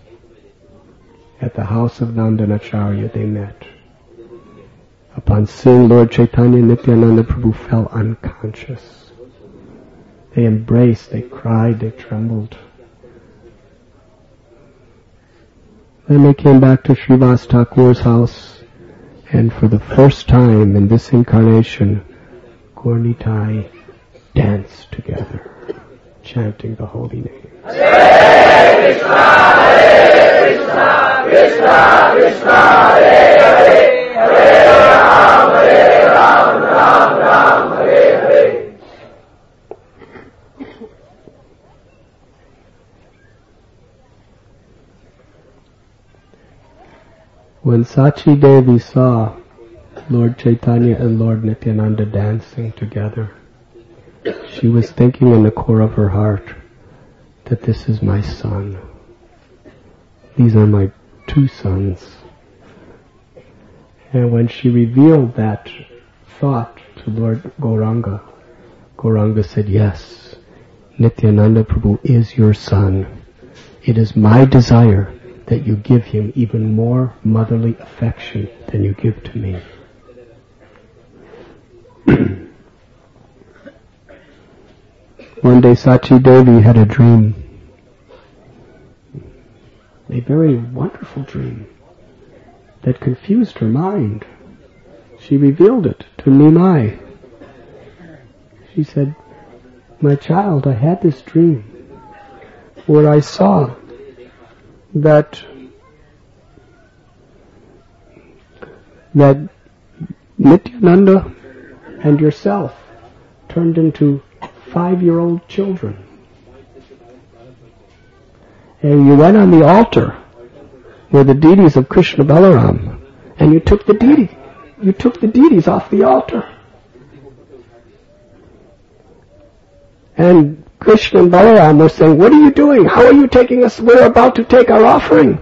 At the house of Nandanacharya they met. Upon seeing Lord Chaitanya, Nityananda Prabhu fell unconscious. They embraced, they cried, they trembled. Then they came back to Srivas Thakur's house, and for the first time in this incarnation, Gaur Nitai dance together, chanting the holy name. Hare Krishna, Hare Krishna, Krishna Krishna, Hare Hare, Hare Ram, Hare Ram, Ram Ram, Hare Hare. When Sachi Devi saw Lord Chaitanya and Lord Nityananda dancing together, she was thinking in the core of her heart that this is my son. These are my two sons. And when she revealed that thought to Lord Gauranga, Gauranga said, yes, Nityananda Prabhu is your son. It is my desire that you give him even more motherly affection than you give to me. One day Sachi Devi had a dream, a very wonderful dream that confused her mind. She revealed it to Nimai. She said, my child, I had this dream where I saw that that Nityananda and yourself turned into five-year-old children. And you went on the altar where the deities of Krishna Balaram, and you took the deity, you took the deities off the altar. And Krishna and Balaram were saying, what are you doing? How are you taking us? We're about to take our offering.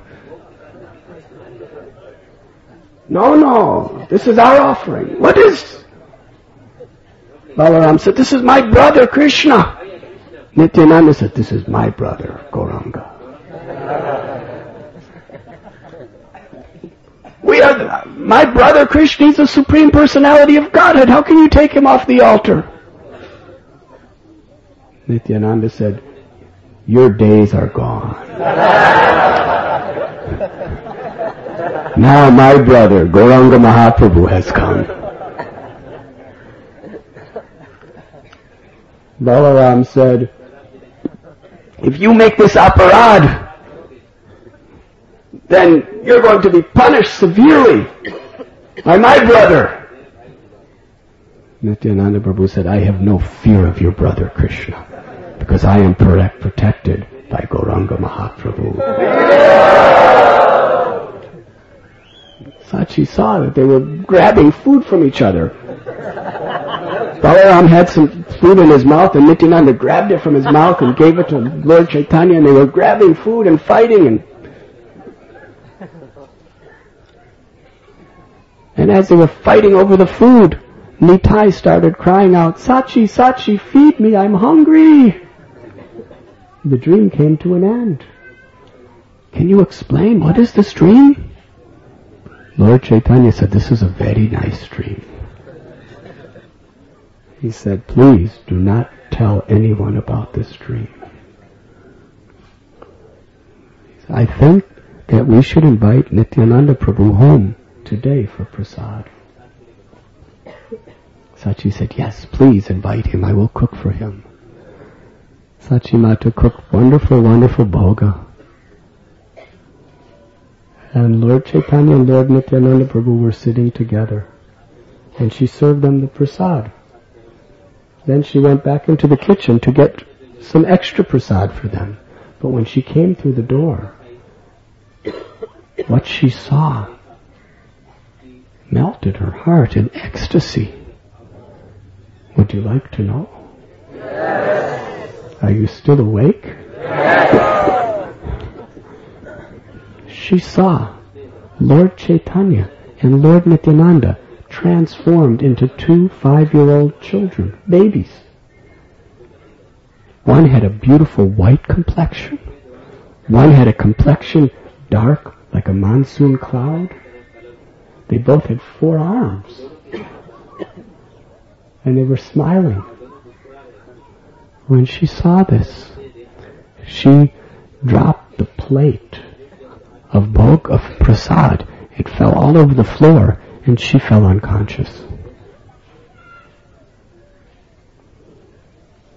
No, no, this is our offering. What is? Balaram said, this is my brother Krishna. Nityananda said, this is my brother Gauranga. We are, the, my brother Krishna is the Supreme Personality of Godhead. How can you take him off the altar? Nityananda said, your days are gone. Now my brother Gauranga Mahaprabhu has come. Balaram said, if you make this aparad, then you're going to be punished severely by my brother. Nityananda Prabhu said, I have no fear of your brother Krishna, because I am protected by Gauranga Mahaprabhu. Sachi saw that they were grabbing food from each other. Balaram had some food in his mouth, and Nityananda grabbed it from his mouth and gave it to Lord Chaitanya, and they were grabbing food and fighting. And, and as they were fighting over the food, Nitai started crying out, Sachi, Sachi, feed me, I'm hungry. The dream came to an end. Can you explain, what is this dream? Lord Chaitanya said, this is a very nice dream. He said, please do not tell anyone about this dream. I think that we should invite Nityananda Prabhu home today for prasad. Sachi said, yes, please invite him. I will cook for him. Sachi Mata cooked wonderful, wonderful bhoga. And Lord Chaitanya and Lord Nityananda Prabhu were sitting together. And she served them the prasad. Then she went back into the kitchen to get some extra prasad for them. But when she came through the door, what she saw melted her heart in ecstasy. Would you like to know? Yes. Are you still awake? Yes. She saw Lord Chaitanya and Lord Nityananda transformed into two five-year-old children, babies. One had a beautiful white complexion. One had a complexion dark like a monsoon cloud. They both had four arms. And they were smiling. When she saw this, she dropped the plate of bhog, of prasad. It fell all over the floor, and she fell unconscious.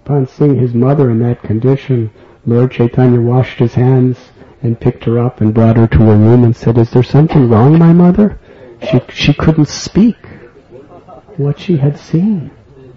Upon seeing his mother in that condition, Lord Chaitanya washed his hands and picked her up and brought her to a room and said, "Is there something wrong, my mother?" She, she couldn't speak what she had seen.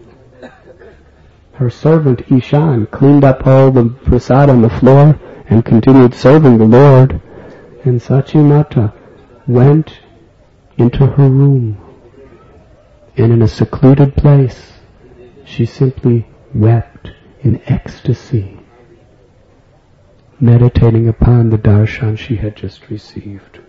Her servant Ishan cleaned up all the prasad on the floor and continued serving the Lord. And Sachimata went into her room, and in a secluded place she simply wept in ecstasy, meditating upon the darshan she had just received.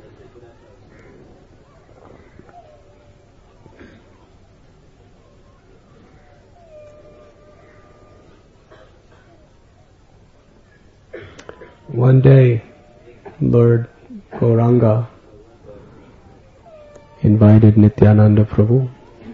One day, Lord Gauranga invited Nityananda Prabhu.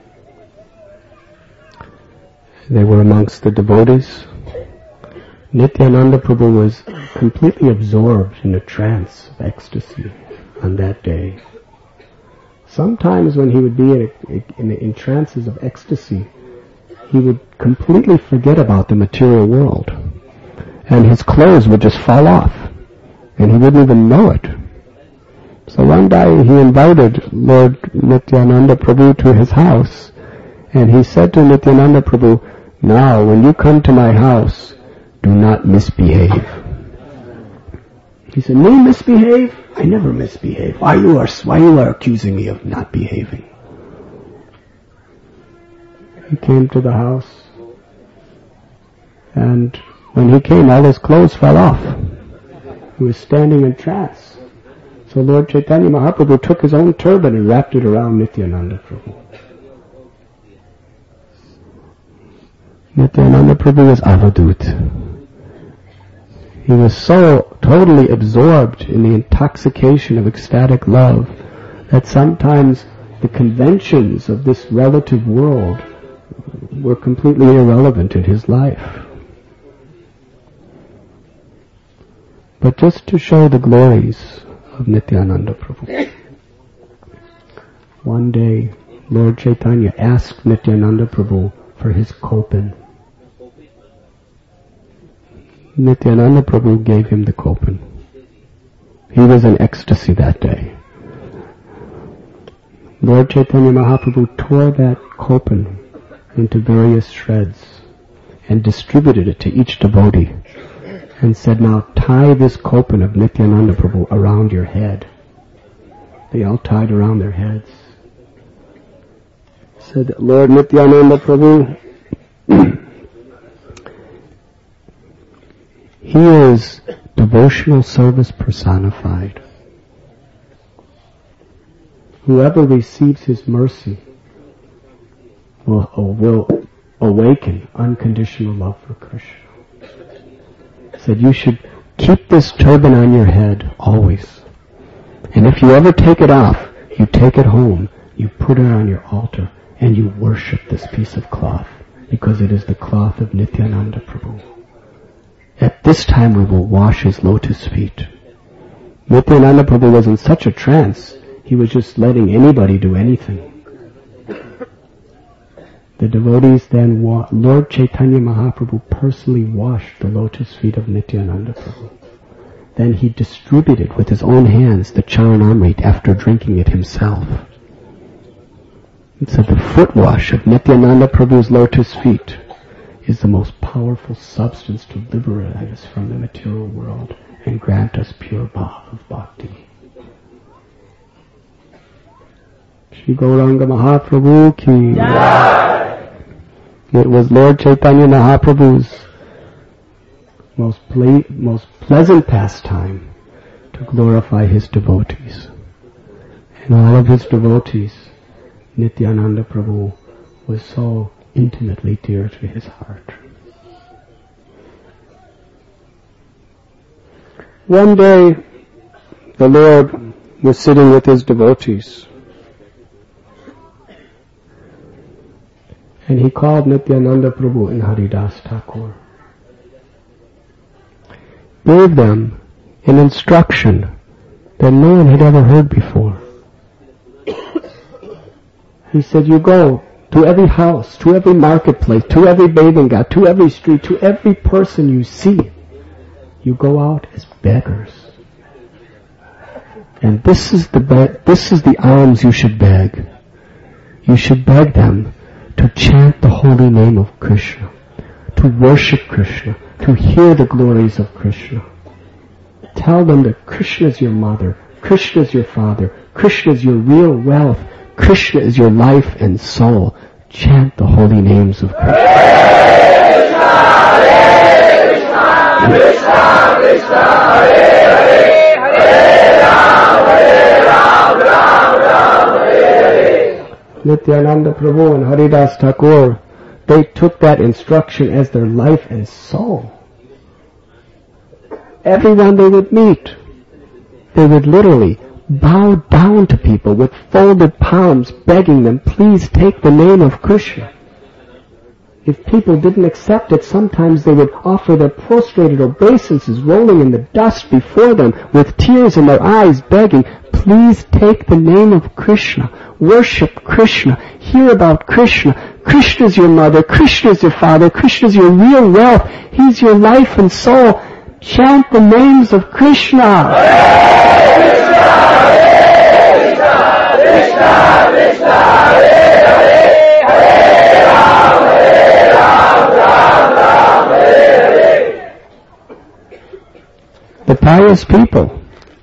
They were amongst the devotees. Nityananda Prabhu was completely absorbed in a trance of ecstasy on that day. Sometimes when he would be in, a, in, in trances of ecstasy, he would completely forget about the material world, and his clothes would just fall off, and he wouldn't even know it. So one day he invited Lord Nityananda Prabhu to his house, and he said to Nityananda Prabhu, "Now when you come to my house, do not misbehave." He said, "Me misbehave? I never misbehave. Why you are, why you are accusing me of not behaving?" He came to the house, and when he came, all his clothes fell off. He was standing in trance. So Lord Chaitanya Mahaprabhu took his own turban and wrapped it around Nityananda Prabhu. Nityananda Prabhu was avadut. He was so totally absorbed in the intoxication of ecstatic love that sometimes the conventions of this relative world were completely irrelevant in his life. But just to show the glories of Nityananda Prabhu, one day Lord Chaitanya asked Nityananda Prabhu for his kopan. Nityananda Prabhu gave him the kopan. He was in ecstasy that day. Lord Chaitanya Mahaprabhu tore that kopan into various shreds and distributed it to each devotee and said, "Now tie this kopan of Nityananda Prabhu around your head." They all tied around their heads. Said, "Lord Nityananda Prabhu, he is devotional service personified. Whoever receives his mercy will, will awaken unconditional love for Krishna." Said, "You should keep this turban on your head always. And if you ever take it off, you take it home, you put it on your altar, and you worship this piece of cloth, because it is the cloth of Nityananda Prabhu. At this time we will wash his lotus feet." Nityananda Prabhu was in such a trance, he was just letting anybody do anything. The devotees then, wa- Lord Chaitanya Mahaprabhu personally washed the lotus feet of Nityananda Prabhu. Then he distributed with his own hands the Charanamrit after drinking it himself. It said the foot wash of Nityananda Prabhu's lotus feet is the most powerful substance to liberate us from the material world and grant us pure bhav of bhakti. Shri Gauranga Mahaprabhu ki Jai. It was Lord Chaitanya Mahaprabhu's most, ple- most pleasant pastime to glorify his devotees. And all of his devotees, Nityananda Prabhu was so intimately dear to his heart. One day, the Lord was sitting with his devotees, and he called Nityananda Prabhu and Haridas Thakur, gave them an instruction that no one had ever heard before. He said, "You go to every house, to every marketplace, to every bathing ghat, to every street, to every person you see. You go out as beggars. And this is the be- this is the alms you should beg. You should beg them to chant the holy name of Krishna, to worship Krishna, to hear the glories of Krishna. Tell them that Krishna is your mother, Krishna is your father, Krishna is your real wealth, Krishna is your life and soul. Chant the holy names of Krishna. Krishna, Hare Krishna, Krishna Krishna, Hare Hare, Hare Ram, Hare Ram, Ram Ram, Hare Hare. Nityananda Prabhu and Haridas Thakur, they took that instruction as their life and soul. Everyone they would meet, they would literally bow down to people with folded palms, begging them, please take the name of Krishna. If people didn't accept it, sometimes they would offer their prostrated obeisances, rolling in the dust before them, with tears in their eyes, begging, please take the name of Krishna. Worship Krishna. Hear about Krishna. Krishna is your mother. Krishna is your father. Krishna is your real wealth. He's your life and soul. Chant the names of Krishna. Hare Krishna, Hare Krishna, Krishna Krishna, Hare Hare, Hare Ram, Hare Ram, Ram Ram, Hare Hare. The pious people,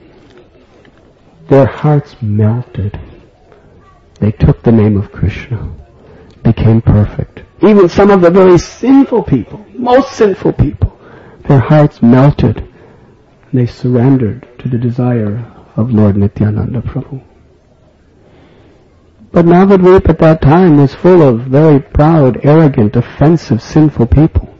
their hearts melted. They took the name of Krishna, became perfect. Even some of the very sinful people, most sinful people, their hearts melted, and they surrendered to the desire of Lord Nityananda Prabhu. But Navadvip at that time was full of very proud, arrogant, offensive, sinful people.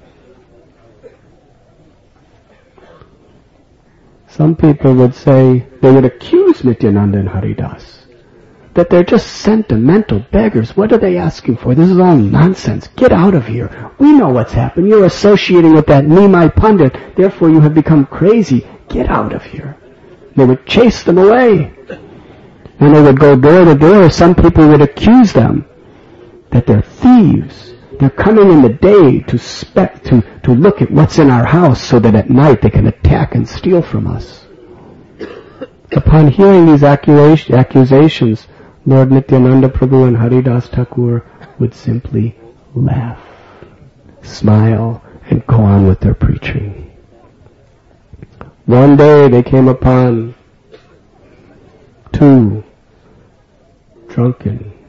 Some people would say, they would accuse Nityananda and Haridas, that they're just sentimental beggars. What are they asking for? This is all nonsense. Get out of here. We know what's happened. You're associating with that Nimai Pandit. Therefore you have become crazy. Get out of here. They would chase them away. And they would go door to door. Some people would accuse them that they're thieves. They're coming in the day to spec, to, to look at what's in our house so that at night they can attack and steal from us. Upon hearing these accusations, Lord Nityananda Prabhu and Haridas Thakur would simply laugh, smile, and go on with their preaching. One day they came upon two drunken,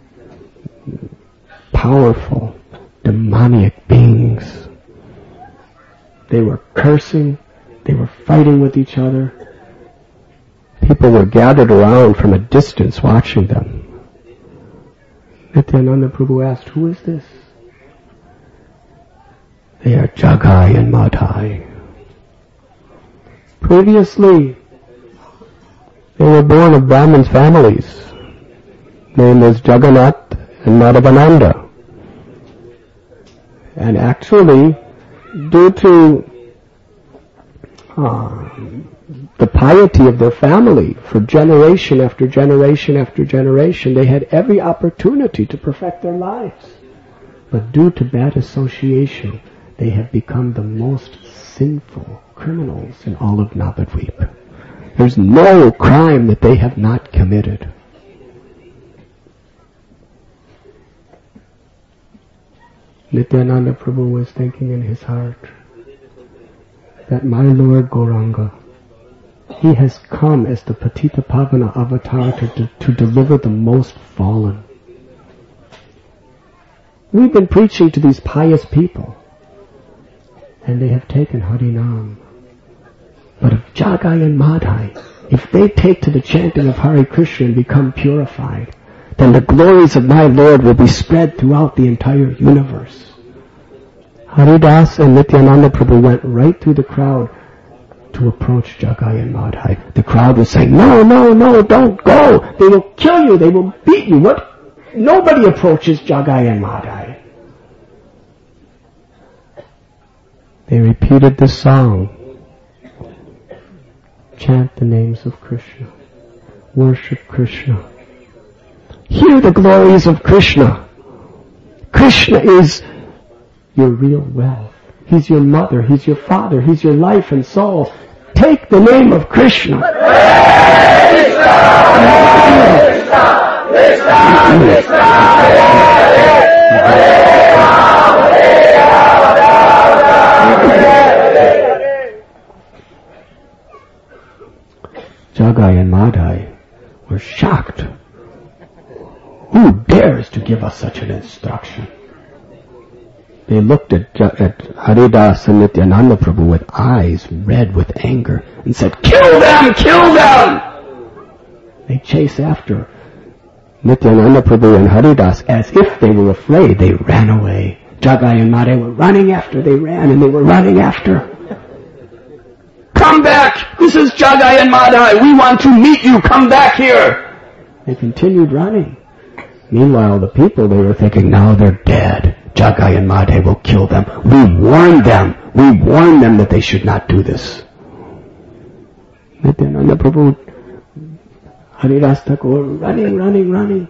powerful, demoniac beings. They were cursing, they were fighting with each other. People were gathered around from a distance watching them. Nityananda Prabhu asked, who is this? They are Jagai and Madhai. Previously, they were born of Brahmins' families. Name was Jagannath and Madhavananda. And actually, due to uh, the piety of their family for generation after generation after generation, they had every opportunity to perfect their lives. But due to bad association, they have become the most sinful criminals in all of Navadvip. There's no crime that they have not committed. Nityananda Prabhu was thinking in his heart that my Lord Gauranga, he has come as the Patita Pavana avatar to, to deliver the most fallen. We've been preaching to these pious people, and they have taken Harinam. But if Jagai and Madhai, if they take to the chanting of Hare Krishna and become purified, then the glories of my Lord will be spread throughout the entire universe. Haridas and Nityananda Prabhu went right through the crowd to approach Jagai and Madhai. The crowd was saying, no, no, no, don't go. They will kill you. They will beat you. What? Nobody approaches Jagai and Madhai. They repeated the song. Chant the names of Krishna. Worship Krishna. Hear the glories of Krishna. Krishna is your real wealth. He's your mother. He's your father. He's your life and soul. Take the name of Krishna. Krishna, Krishna, Krishna, Krishna, Hare Hare, Ram, Hare Ram, Ram, Hare Hare. Jagai and Madhai were shocked. Who dares to give us such an instruction? They looked at, at Haridas and Nityananda Prabhu with eyes red with anger and said, "Kill them! Kill them!" They chased after Nityananda Prabhu and Haridas as if they were afraid. They ran away. Jagai and Madhai were running after. They ran and they were running after. "Come back! This is Jagai and Madhai. We want to meet you. Come back here!" They continued running. Meanwhile, the people, they were thinking, now they're dead. Jagai and Madhai will kill them. We warned them. We warned them that they should not do this. Nityananda Prabhu, Haridas Thakur, running, running, running.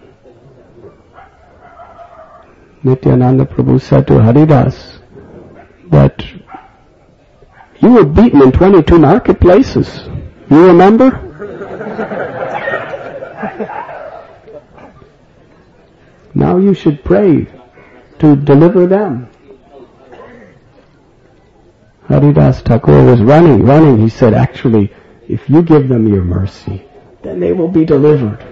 Nityananda Prabhu said to Haridas that you were beaten in twenty-two marketplaces. You remember? Now you should pray to deliver them. Haridas Thakur was running, running. He said, actually, if you give them your mercy, then they will be delivered.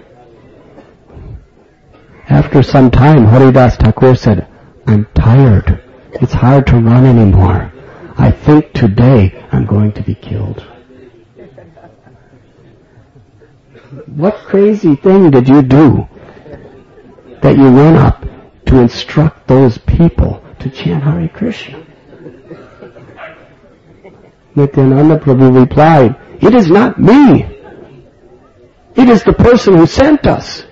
After some time, Haridas Thakur said, I'm tired. It's hard to run anymore. I think today I'm going to be killed. What crazy thing did you do that you went up to instruct those people to chant Hare Krishna? Nityananda Prabhu replied, it is not me. It is the person who sent us.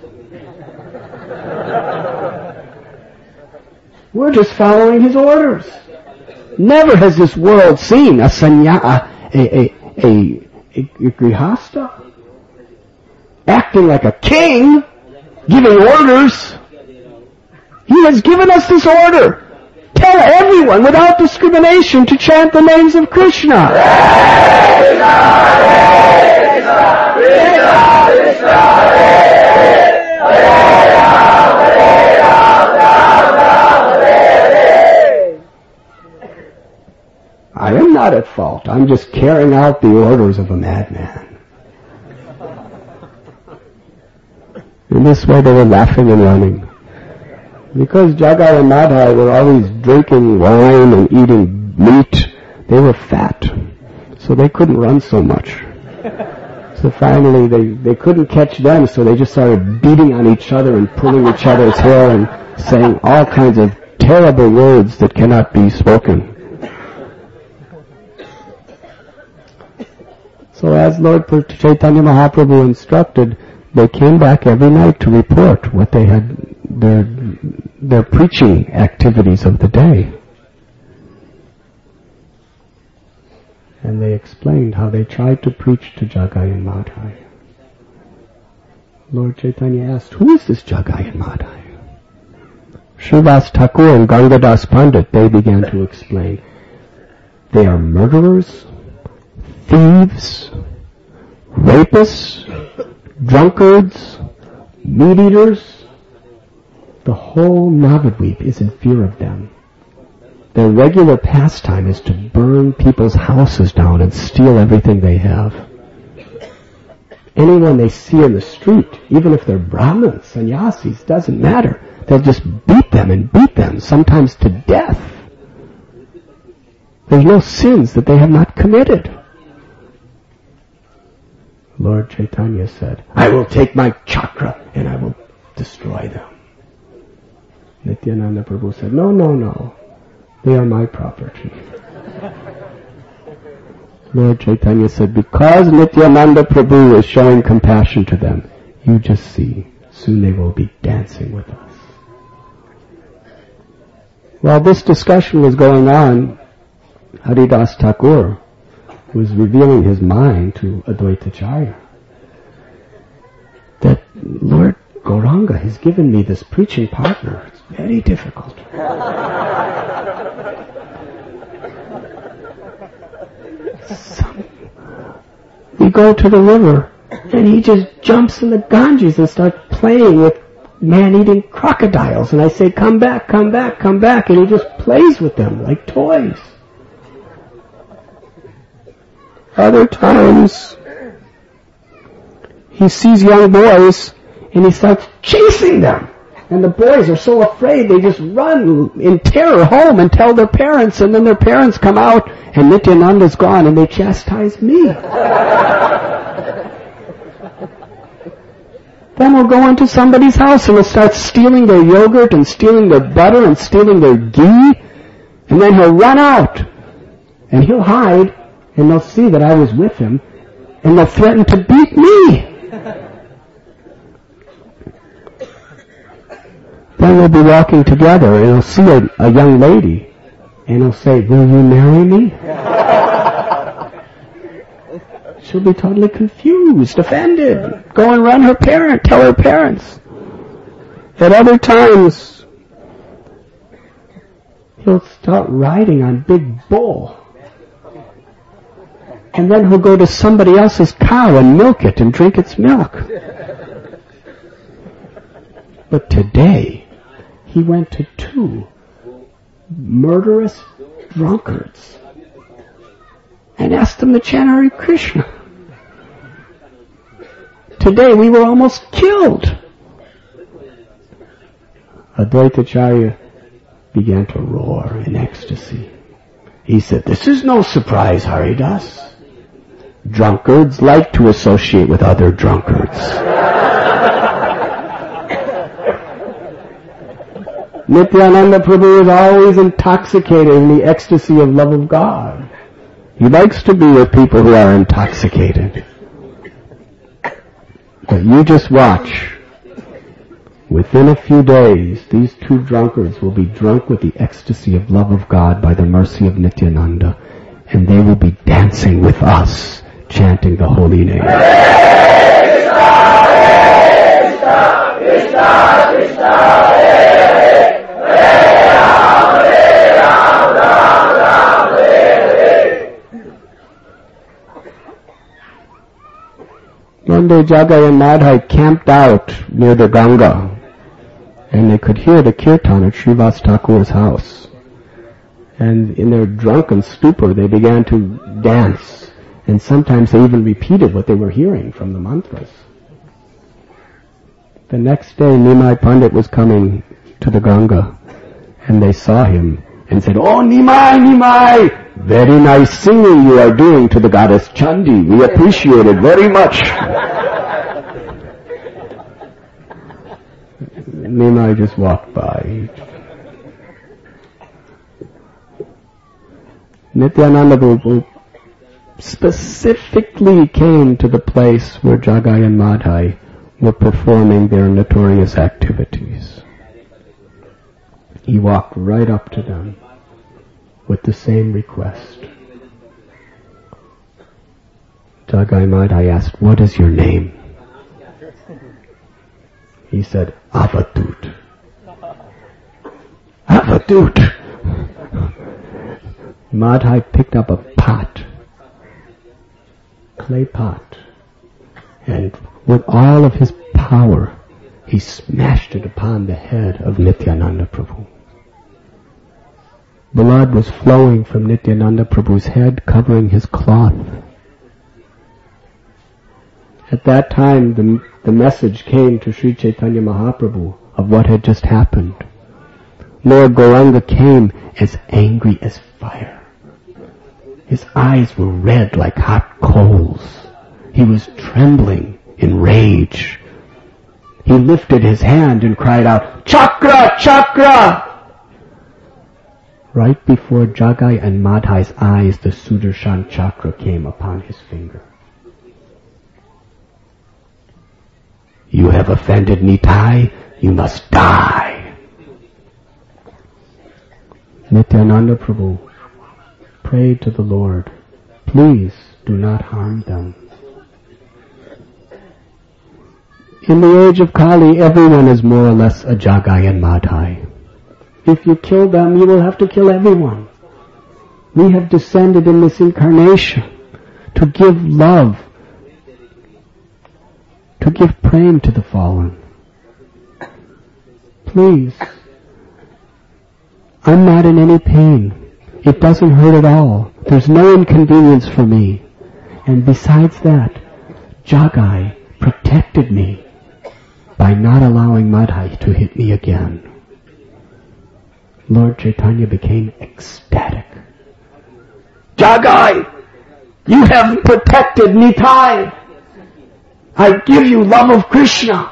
We're just following his orders. Never has this world seen a sanya, a, a, a, a, a grihasta acting like a king, giving orders. He has given us this order. Tell everyone without discrimination to chant the names of Krishna. Hare Krishna, Hare Krishna, Krishna Krishna, Hare Hare, Hare Ram, Hare Ram, Ram Ram, Hare Hare. I am not at fault. I'm just carrying out the orders of a madman. In this way they were laughing and running. Because Jagai and Madhai were always drinking wine and eating meat, they were fat. So they couldn't run so much. So finally they, they couldn't catch them, so they just started beating on each other and pulling each other's hair and saying all kinds of terrible words that cannot be spoken. So as Lord Chaitanya Mahaprabhu instructed, they came back every night to report what they had, their, their preaching activities of the day. And they explained how they tried to preach to Jagai and Madhai. Lord Chaitanya asked, who is this Jagai and Madhai? Srivas Thakur and Gangadas Pandit, they began to explain. They are murderers, thieves, rapists, drunkards, meat eaters. The whole Navadvip is in fear of them. Their regular pastime is to burn people's houses down and steal everything they have. Anyone they see in the street, even if they're Brahmins, sannyasis, doesn't matter. They'll just beat them and beat them, sometimes to death. There's no sins that they have not committed. Lord Chaitanya said, I will take my chakra and I will destroy them. Nityananda Prabhu said, no, no, no. They are my property. Lord Chaitanya said, because Nityananda Prabhu is showing compassion to them, you just see, soon they will be dancing with us. While this discussion was going on, Haridas Thakur was revealing his mind to Advaitacharya. That Lord Gauranga has given me this preaching partner. It's very difficult. Some, we go to the river, and he just jumps in the Ganges and starts playing with man-eating crocodiles. And I say, come back, come back, come back. And he just plays with them like toys. Other times, he sees young boys and he starts chasing them. And the boys are so afraid they just run in terror home and tell their parents, and then their parents come out and Nityananda's gone and they chastise me. Then we'll go into somebody's house and we'll start stealing their yogurt and stealing their butter and stealing their ghee, and then he'll run out and he'll hide, and they'll see that I was with him, and they'll threaten to beat me. Then we'll be walking together, and he'll see a, a young lady, and he'll say, will you marry me? She'll be totally confused, offended, go and run her parent, tell her parents. At other times, he'll start riding on Big Bull. And then he'll go to somebody else's cow and milk it and drink its milk. But today, he went to two murderous drunkards and asked them to chant Hare Krishna. Today we were almost killed. Advaitacharya began to roar in ecstasy. He said, this is no surprise, Haridas. Drunkards like to associate with other drunkards. Nityananda Prabhu is always intoxicated in the ecstasy of love of God. He likes to be with people who are intoxicated. But you just watch. Within a few days, these two drunkards will be drunk with the ecstasy of love of God by the mercy of Nityananda, and they will be dancing with us, chanting the holy name. Hare Krishna, Krishna, Krishna, Hare Hare, Hare Ram, Hare Ram, Ram Ram, Hare Hare. One day Jagai and Madhai camped out near the Ganga, and they could hear the kirtan at Srivas Thakur's house. And in their drunken stupor, they began to dance, and sometimes they even repeated what they were hearing from the mantras. The next day, Nimai Pandit was coming to the Ganga, and they saw him and said, "Oh, Nimai, Nimai, very nice singing you are doing to the goddess Chandi. We appreciate it very much." Nimai just walked by. Nityananda Prabhu specifically came to the place where Jagai and Madhai were performing their notorious activities. He walked right up to them with the same request. Jagai Madhai asked, "What is your name?" He said, "Avatut." "Avatut." Madhai picked up a pot, clay pot, and with all of his power, he smashed it upon the head of Nityananda Prabhu. Blood was flowing from Nityananda Prabhu's head, covering his cloth. At that time, the, the message came to Sri Chaitanya Mahaprabhu of what had just happened. Lord Gauranga came as angry as fire. His eyes were red like hot coals. He was trembling in rage. He lifted his hand and cried out, "Chakra! Chakra!" Right before Jagai and Madhai's eyes, the Sudarshan Chakra came upon his finger. "You have offended Nitai, you must die." Nityananda Prabhu prayed to the Lord, "Please do not harm them." In the age of Kali, everyone is more or less a Jagai and Madhai. If you kill them, you will have to kill everyone. We have descended in this incarnation to give love, to give prema to the fallen. Please, I'm not in any pain. It doesn't hurt at all. There's no inconvenience for me. And besides that, Jagai protected me by not allowing Madhai to hit me again. Lord Chaitanya became ecstatic. Jagai, you have protected Nitai. I give you love of Krishna.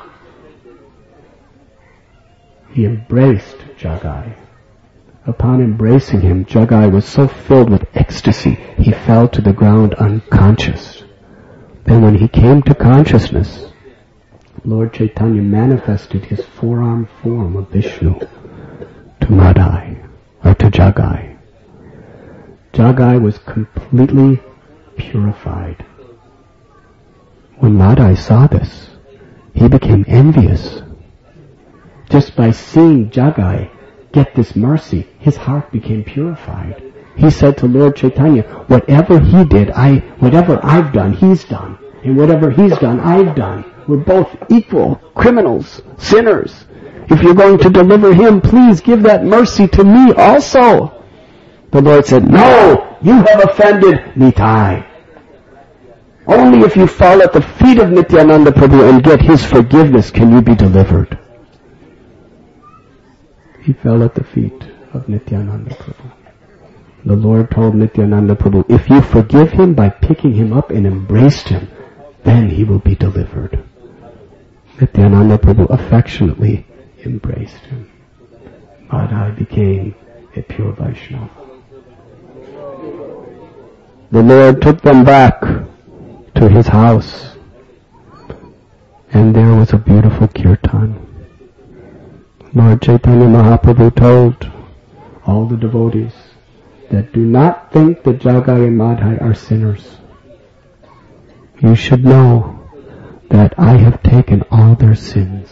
He embraced Jagai. Upon embracing him, Jagai was so filled with ecstasy, he fell to the ground unconscious. Then when he came to consciousness, Lord Chaitanya manifested his four-armed form of Vishnu to Madhai, or to Jagai. Jagai was completely purified. When Madhai saw this, he became envious. Just by seeing Jagai get this mercy, his heart became purified. He said to Lord Chaitanya, whatever he did, I, whatever I've done, he's done. And whatever he's done, I've done. We're both equal criminals, sinners. If you're going to deliver him, please give that mercy to me also. The Lord said, no, you have offended Nitai. Only if you fall at the feet of Nityananda Prabhu and get his forgiveness can you be delivered. He fell at the feet of Nityananda Prabhu. The Lord told Nityananda Prabhu, if you forgive him by picking him up and embraced him, then he will be delivered. Nityananda Prabhu affectionately embraced him. Madhai became a pure Vaishnava. The Lord took them back to his house, and there was a beautiful kirtan. Lord Chaitanya Mahaprabhu told all the devotees that do not think that Jagai and Madhai are sinners. You should know that I have taken all their sins.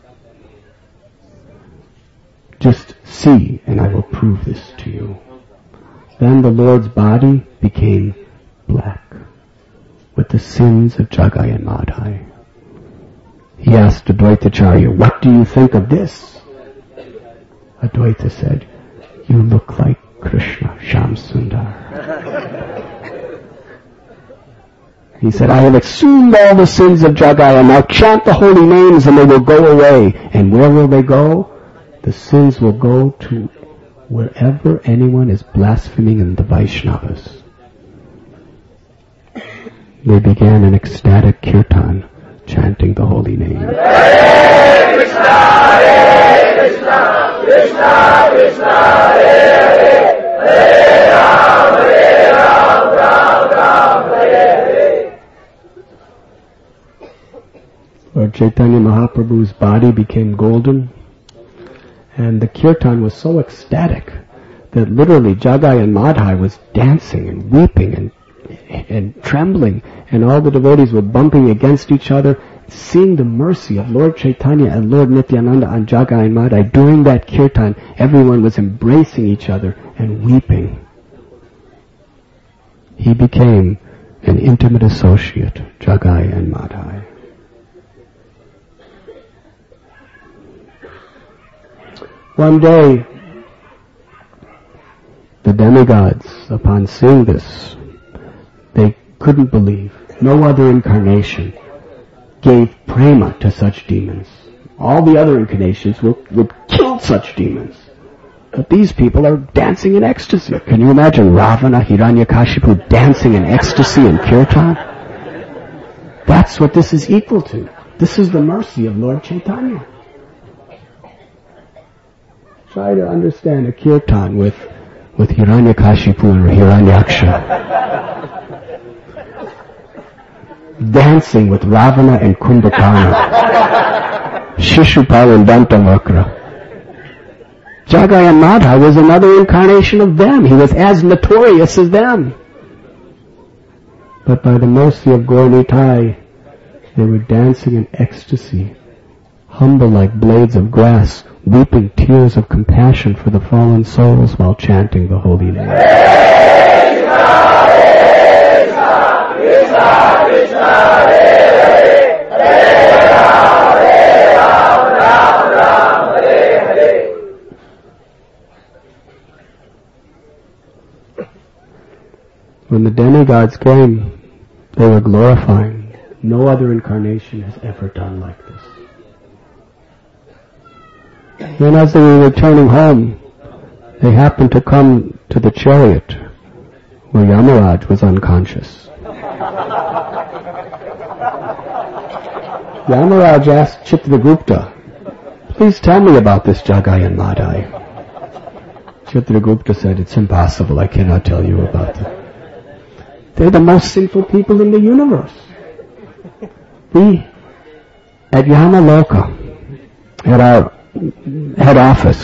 Just see, and I will prove this to you. Then the Lord's body became black with the sins of Jagai and Madhai. He asked Advaitacharya, what do you think of this? Advaita said, you look like Krishna, Shyam Sundar. He said, I have assumed all the sins of Jagai, and now chant the holy names and they will go away. And where will they go? The sins will go to wherever anyone is blaspheming in the Vaishnavas. They began an ecstatic kirtan, chanting the holy name. Hare Krishna, Hare Krishna, Krishna Krishna, Hare Hare, Hare Ram, Hare Ram, Ram Ram, Hare Hare. Lord Chaitanya Mahaprabhu's body became golden, and the kirtan was so ecstatic that literally Jagai and Madhai was dancing and weeping and and trembling, and all the devotees were bumping against each other, seeing the mercy of Lord Chaitanya and Lord Nityananda on Jagai and Madhai. During that kirtan, everyone was embracing each other and weeping. He became an intimate associate, Jagai and Madhai. One day, the demigods, upon seeing this, they couldn't believe. No other incarnation gave prema to such demons. All the other incarnations would, would kill such demons. But these people are dancing in ecstasy. Can you imagine Ravana, Hiranyakashipu dancing in ecstasy in kirtan? That's what this is equal to. This is the mercy of Lord Chaitanya. Try to understand a kirtan with, with Hiranyakashipu and Hiranyaksha. Dancing with Ravana and Kumbhakarna. Shishupal and Dantavakra. Jagai and Madhai was another incarnation of them. He was as notorious as them. But by the mercy of Gaur Nitai, They were dancing in ecstasy, humble like blades of grass, weeping tears of compassion for the fallen souls while chanting the holy name. Krishna, Krishna, Krishna, Hare Hare, Hare Ram, Hare Ram, Ram Ram, Hare Hare. When the demigods came, they were glorifying. No other incarnation has ever done like this. Then as they were returning home, they happened to come to the chariot where Yamaraj was unconscious. Yamaraj asked Chitragupta, "Please tell me about this Jagai and Madhai." Chitragupta said, "It's impossible, I cannot tell you about them. They're the most sinful people in the universe. We, at Yamaloka, at our head office,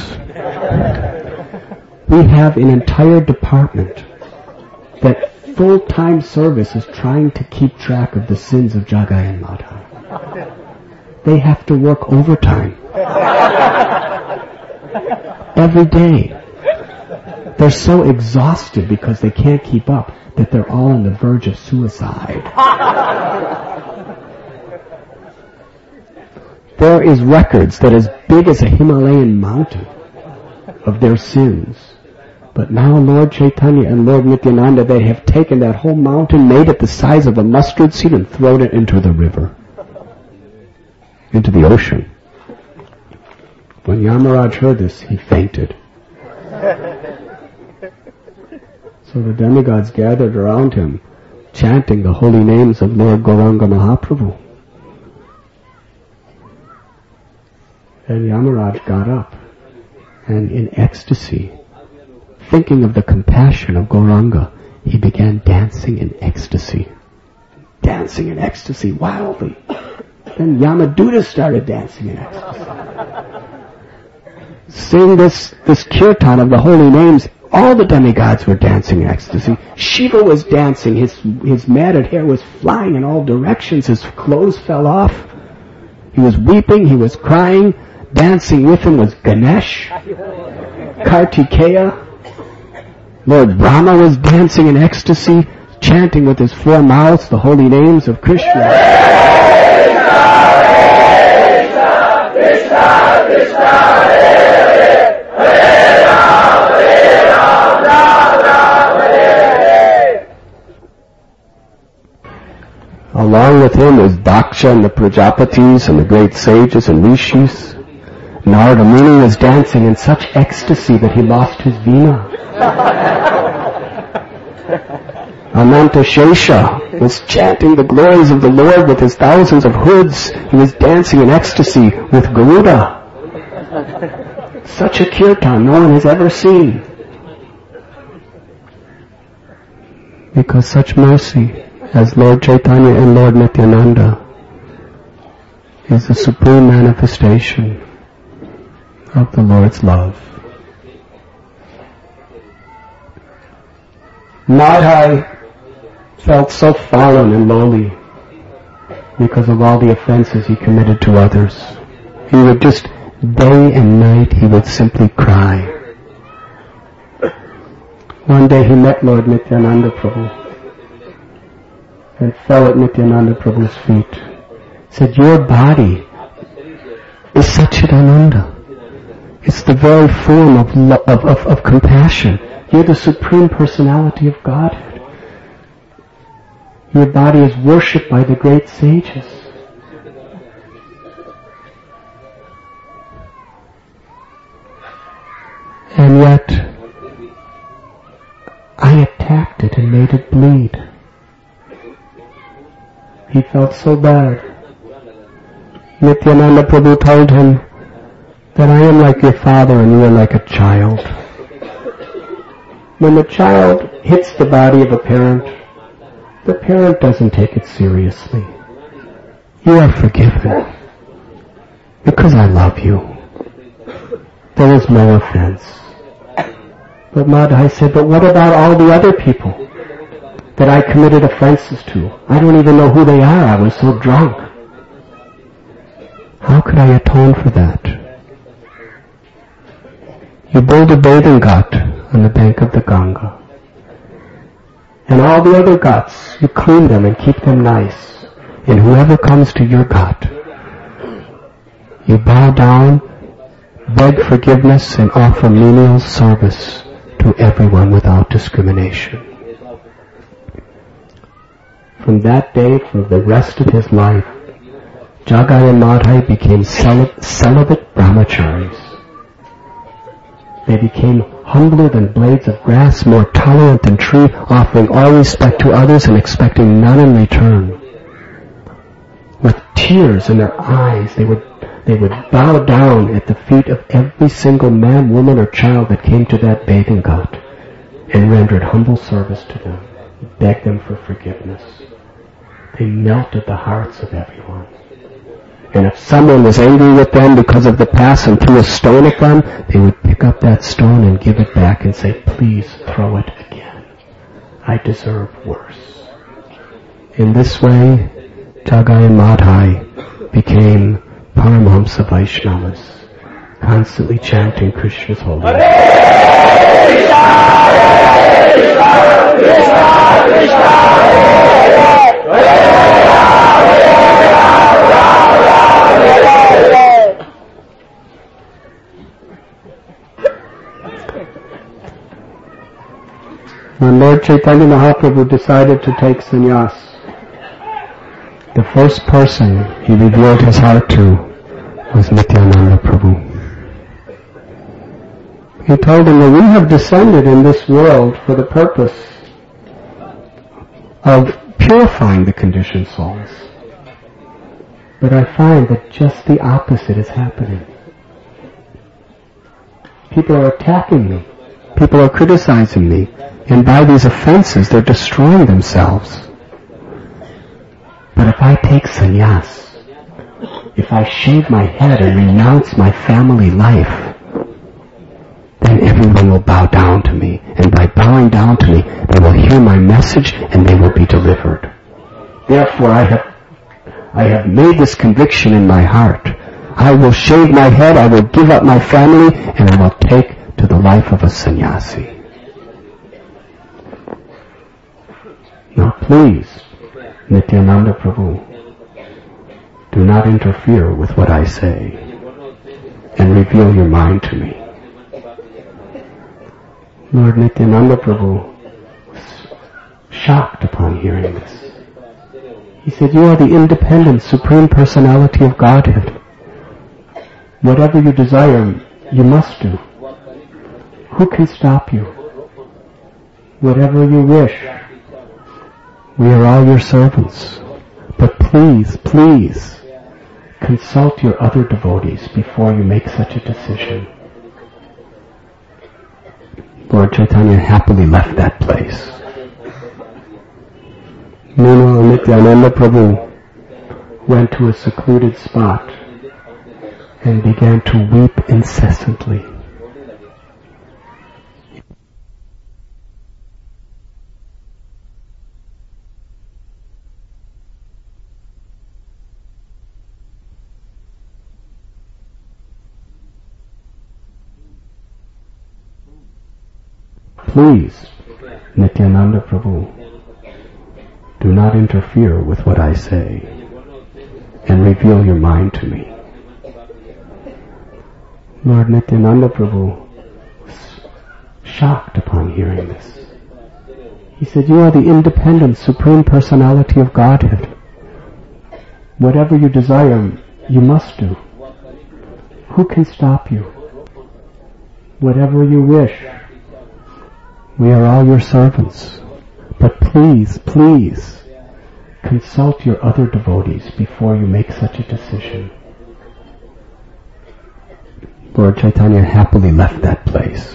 we have an entire department that full-time service is trying to keep track of the sins of Jagai and Madhai. They have to work overtime every day. They're so exhausted because they can't keep up that they're all on the verge of suicide. There is records that as big as a Himalayan mountain of their sins. But now Lord Chaitanya and Lord Nityananda, they have taken that whole mountain, made it the size of a mustard seed, and thrown it into the river, into the ocean. When Yamaraj heard this, he fainted. So the demigods gathered around him, chanting the holy names of Lord Gauranga Mahaprabhu. And Yamaraj got up, and in ecstasy, thinking of the compassion of Gauranga, he began dancing in ecstasy. Dancing in ecstasy wildly. Then Yamaduta started dancing in ecstasy. Seeing this, this kirtan of the holy names, all the demigods were dancing in ecstasy. Shiva was dancing, his, his matted hair was flying in all directions, his clothes fell off. He was weeping, he was crying. Dancing with him was Ganesh, Kartikeya. Lord Brahma was dancing in ecstasy, chanting with his four mouths the holy names of Krishna. Krishna, Krishna, Krishna, Krishna, Hare Hare, Hare Ram, Hare Ram, Ram Ram, Hare Hare. Along with him was Daksha and the Prajapatis and the great sages and rishis. Narada Muni was dancing in such ecstasy that he lost his veena. Ananta Shesha was chanting the glories of the Lord with his thousands of hoods. He was dancing in ecstasy with Garuda. Such a kirtan no one has ever seen. Because such mercy as Lord Chaitanya and Lord Nityananda is the supreme manifestation of the Lord's love. Madhai felt so fallen and lowly because of all the offenses he committed to others. He would just, day and night, he would simply cry. One day he met Lord Nityananda Prabhu and fell at Nityananda Prabhu's feet. Said, "Your body is Satchidananda. It's the very form of, lo- of, of, of compassion. You're the Supreme Personality of Godhead. Your body is worshipped by the great sages. And yet, I attacked it and made it bleed." He felt so bad. Nityananda Prabhu told him that I am like your father and you are like a child. When the child hits the body of a parent, the parent doesn't take it seriously. You are forgiven because I love you. There is no offense. But Madhai said, "But what about all the other people that I committed offenses to? I don't even know who they are. I was so drunk." How could I atone for that? You build a bathing ghat on the bank of the Ganga. And all the other ghats, you clean them and keep them nice. And whoever comes to your ghat, you bow down, beg forgiveness, and offer menial service to everyone without discrimination. From that day, for the rest of his life, Jagai and Madhai became celib- celibate brahmacharis. They became humbler than blades of grass, more tolerant than tree, offering all respect to others and expecting none in return. With tears in their eyes, they would they would bow down at the feet of every single man, woman, or child that came to that bathing ghat and rendered humble service to them, begged them for forgiveness. They melted the hearts of everyone. And if someone was angry with them because of the past and threw a stone at them, they would pick up that stone and give it back and say, please throw it again. I deserve worse. In this way, Jagai and Madhai became Paramahamsa Vaishnavas, constantly chanting Krishna's holy name. Hare Krishna, Hare Krishna, Krishna Krishna, Hare Hare, Hare Rama, Hare Rama, Rama Hare Hare. When Lord Chaitanya Mahaprabhu decided to take sannyas, the first person he revealed his heart to was Nityananda Prabhu. He told him that we have descended in this world for the purpose of purifying the conditioned souls. But I find that just the opposite is happening. People are attacking me. People are criticizing me. And by these offenses, they're destroying themselves. But if I take sannyas, if I shave my head and renounce my family life, then everyone will bow down to me. And by bowing down to me, they will hear my message and they will be delivered. Therefore, I have, I have made this conviction in my heart. I will shave my head, I will give up my family, and I will take to the life of a sannyasi. Now please, Nityananda Prabhu, do not interfere with what I say and reveal your mind to me. Lord Nityananda Prabhu was shocked upon hearing this. He said, you are the independent, supreme personality of Godhead. Whatever you desire, you must do. Who can stop you? Whatever you wish, we are all your servants. But please, please, consult your other devotees before you make such a decision. Lord Chaitanya happily left that place. Meanwhile, Nityananda Prabhu went to a secluded spot and began to weep incessantly. Please, Nityananda Prabhu, do not interfere with what I say and reveal your mind to me. Lord Nityananda Prabhu was shocked upon hearing this. He said, you are the independent, supreme personality of Godhead. Whatever you desire, you must do. Who can stop you? Whatever you wish, we are all your servants. But please, please, consult your other devotees before you make such a decision. Lord Chaitanya happily left that place.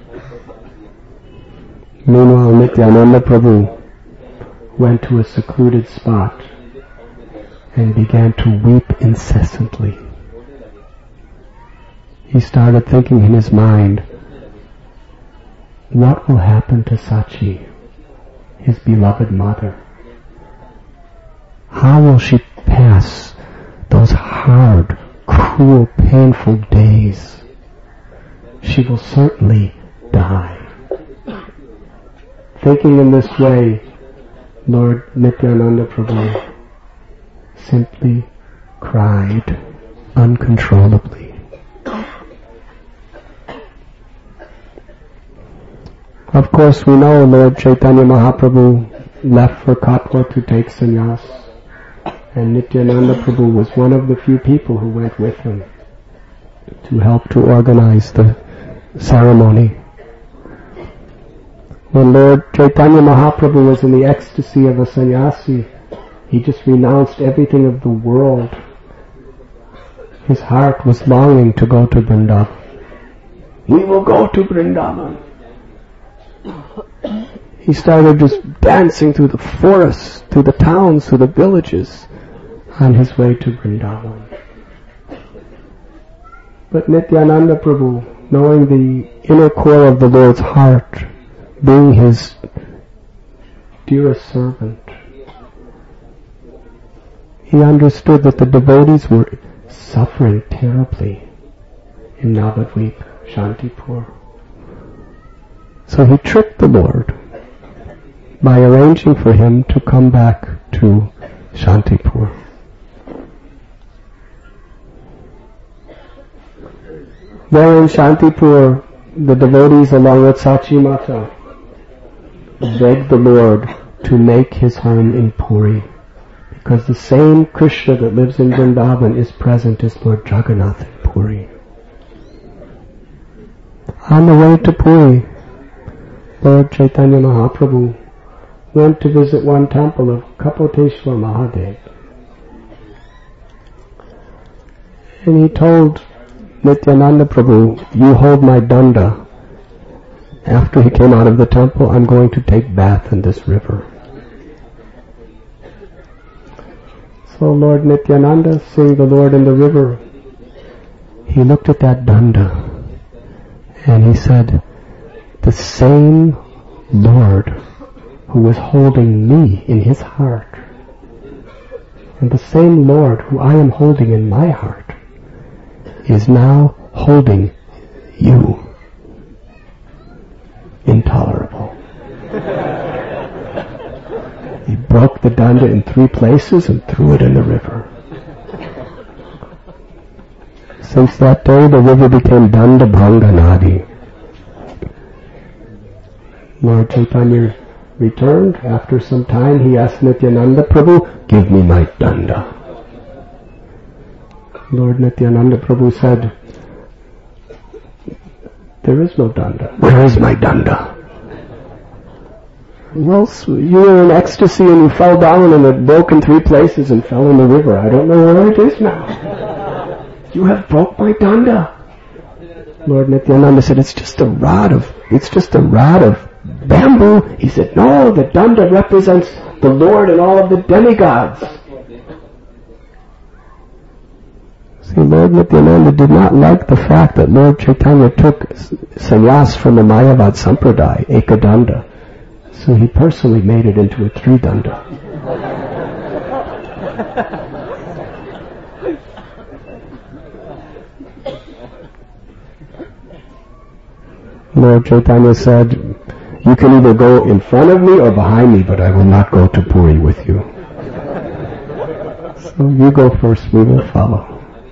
Meanwhile, Nityananda Prabhu went to a secluded spot and began to weep incessantly. He started thinking in his mind, what will happen to Sachi, his beloved mother? How will she pass those hard, cruel, painful days, she will certainly die. Thinking in this way, Lord Nityananda Prabhu simply cried uncontrollably. Of course, we know Lord Chaitanya Mahaprabhu left for Katwa to take sannyas, and Nityananda Prabhu was one of the few people who went with him to help to organize the ceremony. When Lord Chaitanya Mahaprabhu was in the ecstasy of a sannyasi, he just renounced everything of the world. His heart was longing to go to Vrindavan. We will go to Vrindavan. He started just dancing through the forests, through the towns, through the villages, on his way to Vrindavan. But Nityananda Prabhu, knowing the inner core of the Lord's heart, being his dearest servant, he understood that the devotees were suffering terribly in Navadvip, Shantipur. So he tricked the Lord by arranging for him to come back to Shantipur. There in Shantipur, the devotees along with Sachi Mata begged the Lord to make his home in Puri, because the same Krishna that lives in Vrindavan is present as Lord Jagannath in Puri. On the way to Puri, Lord Chaitanya Mahaprabhu went to visit one temple of Kapoteshwar Mahadev. And he told Nityananda Prabhu, you hold my danda. After he came out of the temple, I'm going to take bath in this river. So Lord Nityananda, seeing the Lord in the river, he looked at that danda and he said, the same Lord who was holding me in his heart, and the same Lord who I am holding in my heart, is now holding you. Intolerable. He broke the danda in three places and threw it in the river. Since that day, the river became Danda Bhanga Nadi. Lord Chaitanya returned. After some time, he asked Nityananda Prabhu, give me my danda. Lord Nityananda Prabhu said, there is no danda. Where is my danda? Well, you were in ecstasy and you fell down and it broke in three places and fell in the river. I don't know where it is now. You have broke my danda. Lord Nityananda said, it's just a rod of, it's just a rod of bamboo. He said, no, the danda represents the Lord and all of the demigods. See, Lord Nityananda did not like the fact that Lord Chaitanya took sannyas from the Mayavad Sampradaya, Ekadanda. So he personally made it into a tridanda. Lord Chaitanya said, you can either go in front of me or behind me, but I will not go to Puri with you. So you go first, we will follow.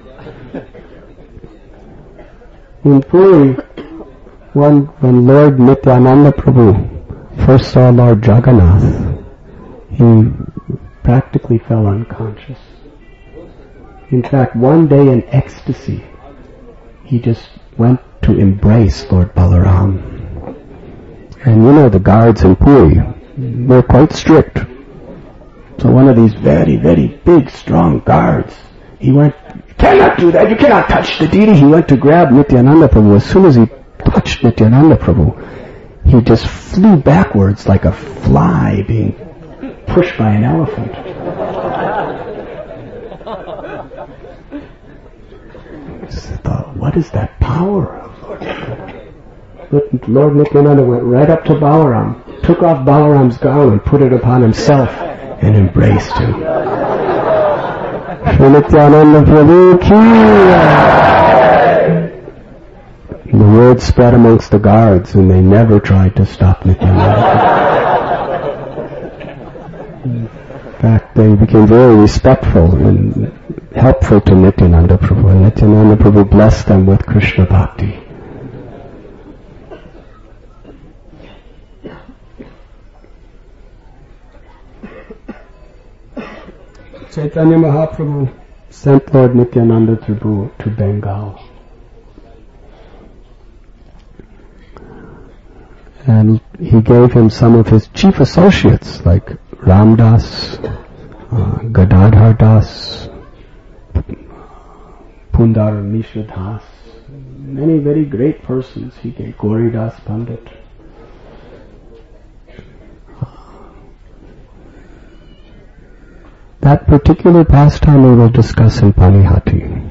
In Puri, when, when Lord Nityananda Prabhu first saw Lord Jagannath, he practically fell unconscious. In fact, one day in ecstasy, he just went to embrace Lord Balaram. And you know the guards in Puri, they're quite strict. So one of these very, very big, strong guards, he went, you cannot do that, you cannot touch the deity. He went to grab Nityananda Prabhu. As soon as he touched Nityananda Prabhu, he just flew backwards like a fly being pushed by an elephant. I thought, what is that power of Lord Nityananda? Lord Nityananda went right up to Balaram, took off Balaram's gown and put it upon himself and embraced him. Shri Nityananda Prabhu ki. The word spread amongst the guards, and they never tried to stop Nityananda. In fact, they became very respectful and helpful to Nityananda Prabhu, and Nityananda Prabhu blessed them with Krishna Bhakti. Chaitanya Mahaprabhu sent Lord Nityananda Prabhu to Bengal. And he gave him some of his chief associates, like Ramdas, uh, Gadadhar Das, Pundar Mishra Das, many very great persons he gave, Gauridas Pandit. That particular pastime we will discuss in Panihati.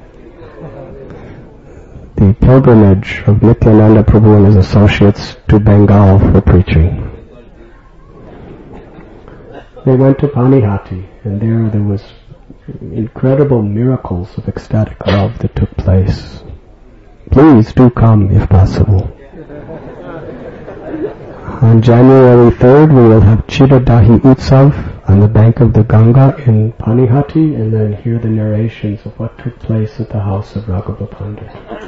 The pilgrimage of Nityananda Prabhu and his associates to Bengal for preaching. They went to Panihati, and there there was incredible miracles of ecstatic love that took place. Please do come if possible. On January third we will have Chidadahi Utsav on the bank of the Ganga in Panihati, and then hear the narrations of what took place at the house of Raghava Pandit.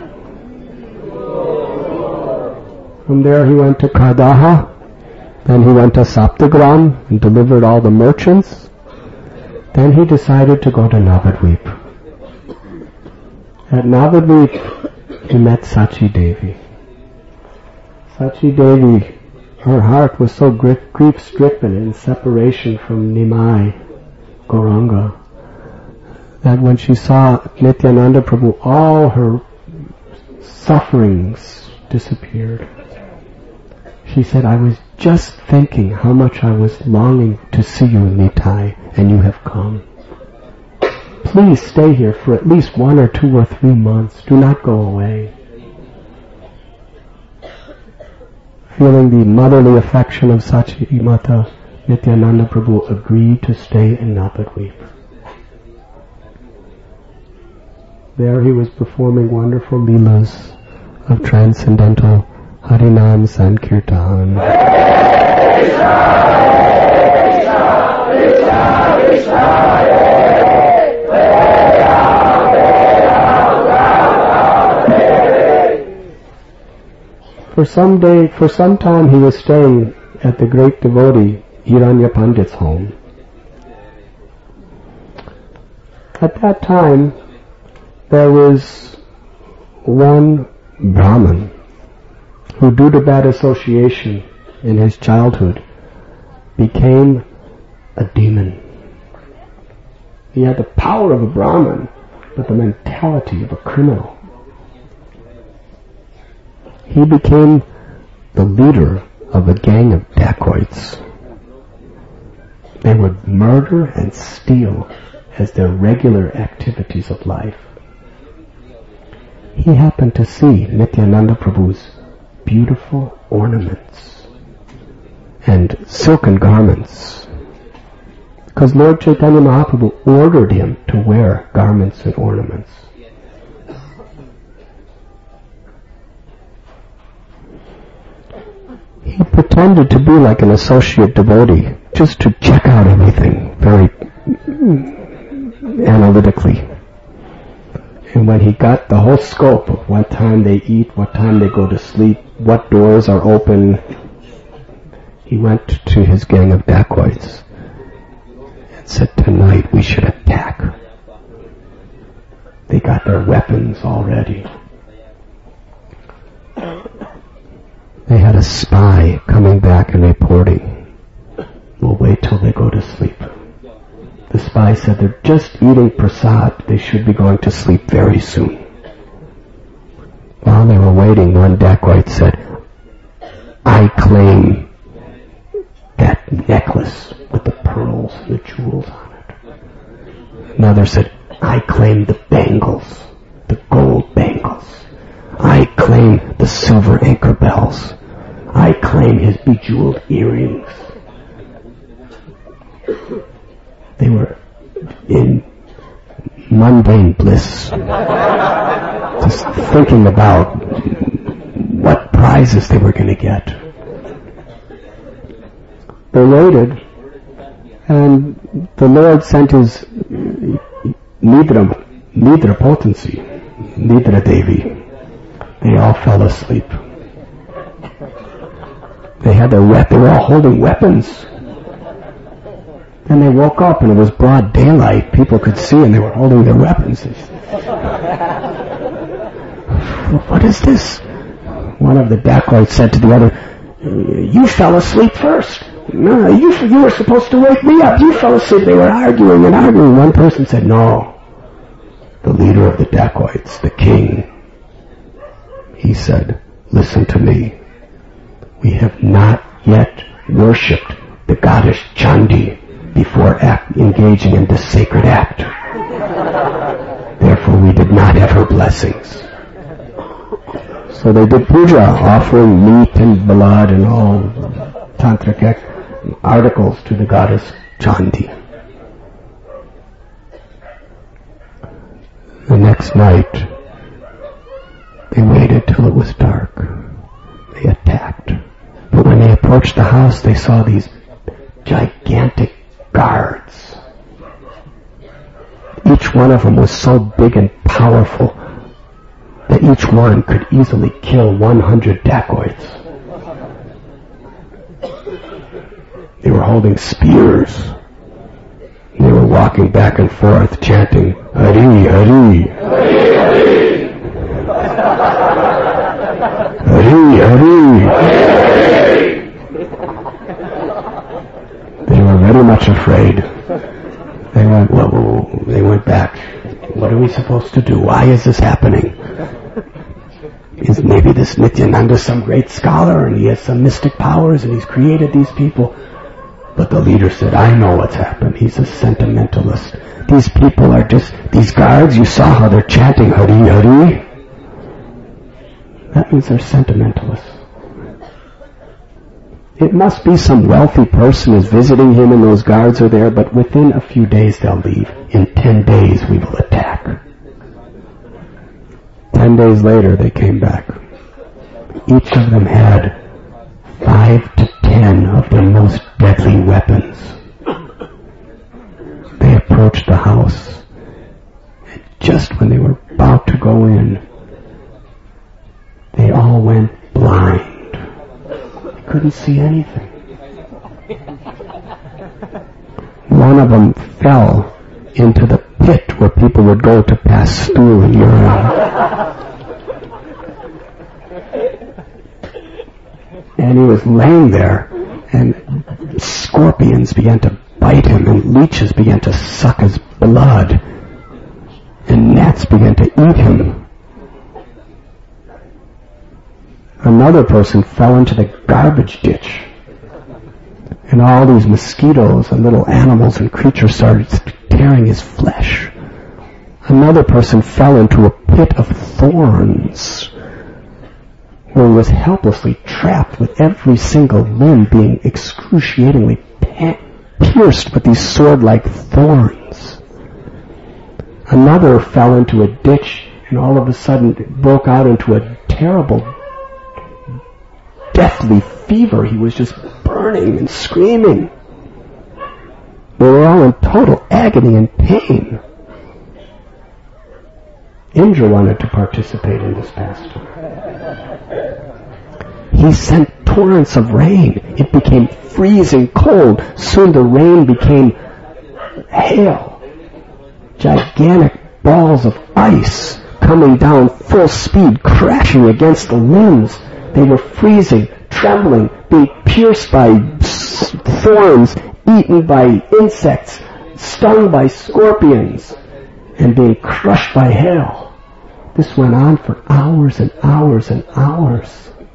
From there he went to Kardaha, then he went to Saptagram and delivered all the merchants. Then he decided to go to Navadvip. At Navadvip he met Sachi Devi. Sachi Devi, her heart was so grief-stricken in separation from Nimai, Gauranga, that when she saw Nityananda Prabhu, all her sufferings disappeared. She said, I was just thinking how much I was longing to see you, Nitai, and you have come. Please stay here for at least one or two or three months. Do not go away. Feeling the motherly affection of Sachi Mata, Nityananda Prabhu agreed to stay in Navadvip. There he was performing wonderful leelas of transcendental Harinam Sankirtan. For some day, for some time he was staying at the great devotee Hiranya Pandit's home. At that time, there was one Brahmin who, due to bad association in his childhood, became a demon. He had the power of a Brahmin, but the mentality of a criminal. He became the leader of a gang of dacoits. They would murder and steal as their regular activities of life. He happened to see Nityananda Prabhu's beautiful ornaments and silken garments, because Lord Chaitanya Mahaprabhu ordered him to wear garments and ornaments. He pretended to be like an associate devotee, just to check out everything very analytically. And when he got the whole scope of what time they eat, what time they go to sleep, what doors are open, he went to his gang of dacoits and said, tonight we should attack. They got their weapons already. They had a spy coming back and reporting. We'll wait till they go to sleep. The spy said they're just eating prasad. They should be going to sleep very soon. While they were waiting, one dacoit said, I claim that necklace with the pearls and the jewels on it. Another said, I claim the bangles, the gold bangles. I claim the silver anchor bells. I claim his bejeweled earrings. They were in mundane bliss. Just thinking about what prizes they were going to get. They waited, and the Lord sent his Nidra, Nidra potency, Nidra Devi. They all fell asleep. They had their weapons. They were all holding weapons. Then they woke up and it was broad daylight. People could see and they were holding their weapons. What is this? One of the dacoits said to the other, you fell asleep first. No, you, you were supposed to wake me up. You fell asleep. They were arguing and arguing. One person said, no. The leader of the dacoits, the king, he said, listen to me. We have not yet worshipped the goddess Chandi before act, engaging in this sacred act. Therefore, we did not have her blessings. So they did puja, offering meat and blood and all tantric articles to the goddess Chandi. The next night, they waited till it was dark. They attacked. But when they approached the house, they saw these gigantic guards. Each one of them was so big and powerful that each one could easily kill one hundred dacoits. They were holding spears. They were walking back and forth chanting, Hari, Hari. Hari, Hari. Hari, Hari. They were very much afraid. They went, whoa, whoa, whoa. They went back. What are we supposed to do? Why is this happening? Is maybe this Nityananda some great scholar and he has some mystic powers and he's created these people? But the leader said, I know what's happened. He's a sentimentalist. These people are just, these guards, you saw how they're chanting Hari, Hari. That means they're sentimentalists. It must be some wealthy person is visiting him and those guards are there, but within a few days they'll leave. In ten days we will attack. Ten days later they came back. Each of them had five to ten of their most deadly weapons. They approached the house, and just when they were about to go in, they all went blind. They couldn't see anything. One of them fell into the pit where people would go to pass stool and urine. And he was laying there, and scorpions began to bite him, and leeches began to suck his blood, and gnats began to eat him. Another person fell into the garbage ditch, and all these mosquitoes and little animals and creatures started tearing his flesh. Another person fell into a pit of thorns, where he was helplessly trapped with every single limb being excruciatingly pierced with these sword-like thorns. Another fell into a ditch and all of a sudden broke out into a terrible, deathly fever. He was just burning and screaming. They were all in total agony and pain. Indra wanted to participate in this pastime. He sent torrents of rain. It became freezing cold. Soon the rain became hail. Gigantic balls of ice coming down full speed, crashing against the limbs. They were freezing, trembling, being pierced by thorns, eaten by insects, stung by scorpions, and being crushed by hail. This went on for hours and hours and hours.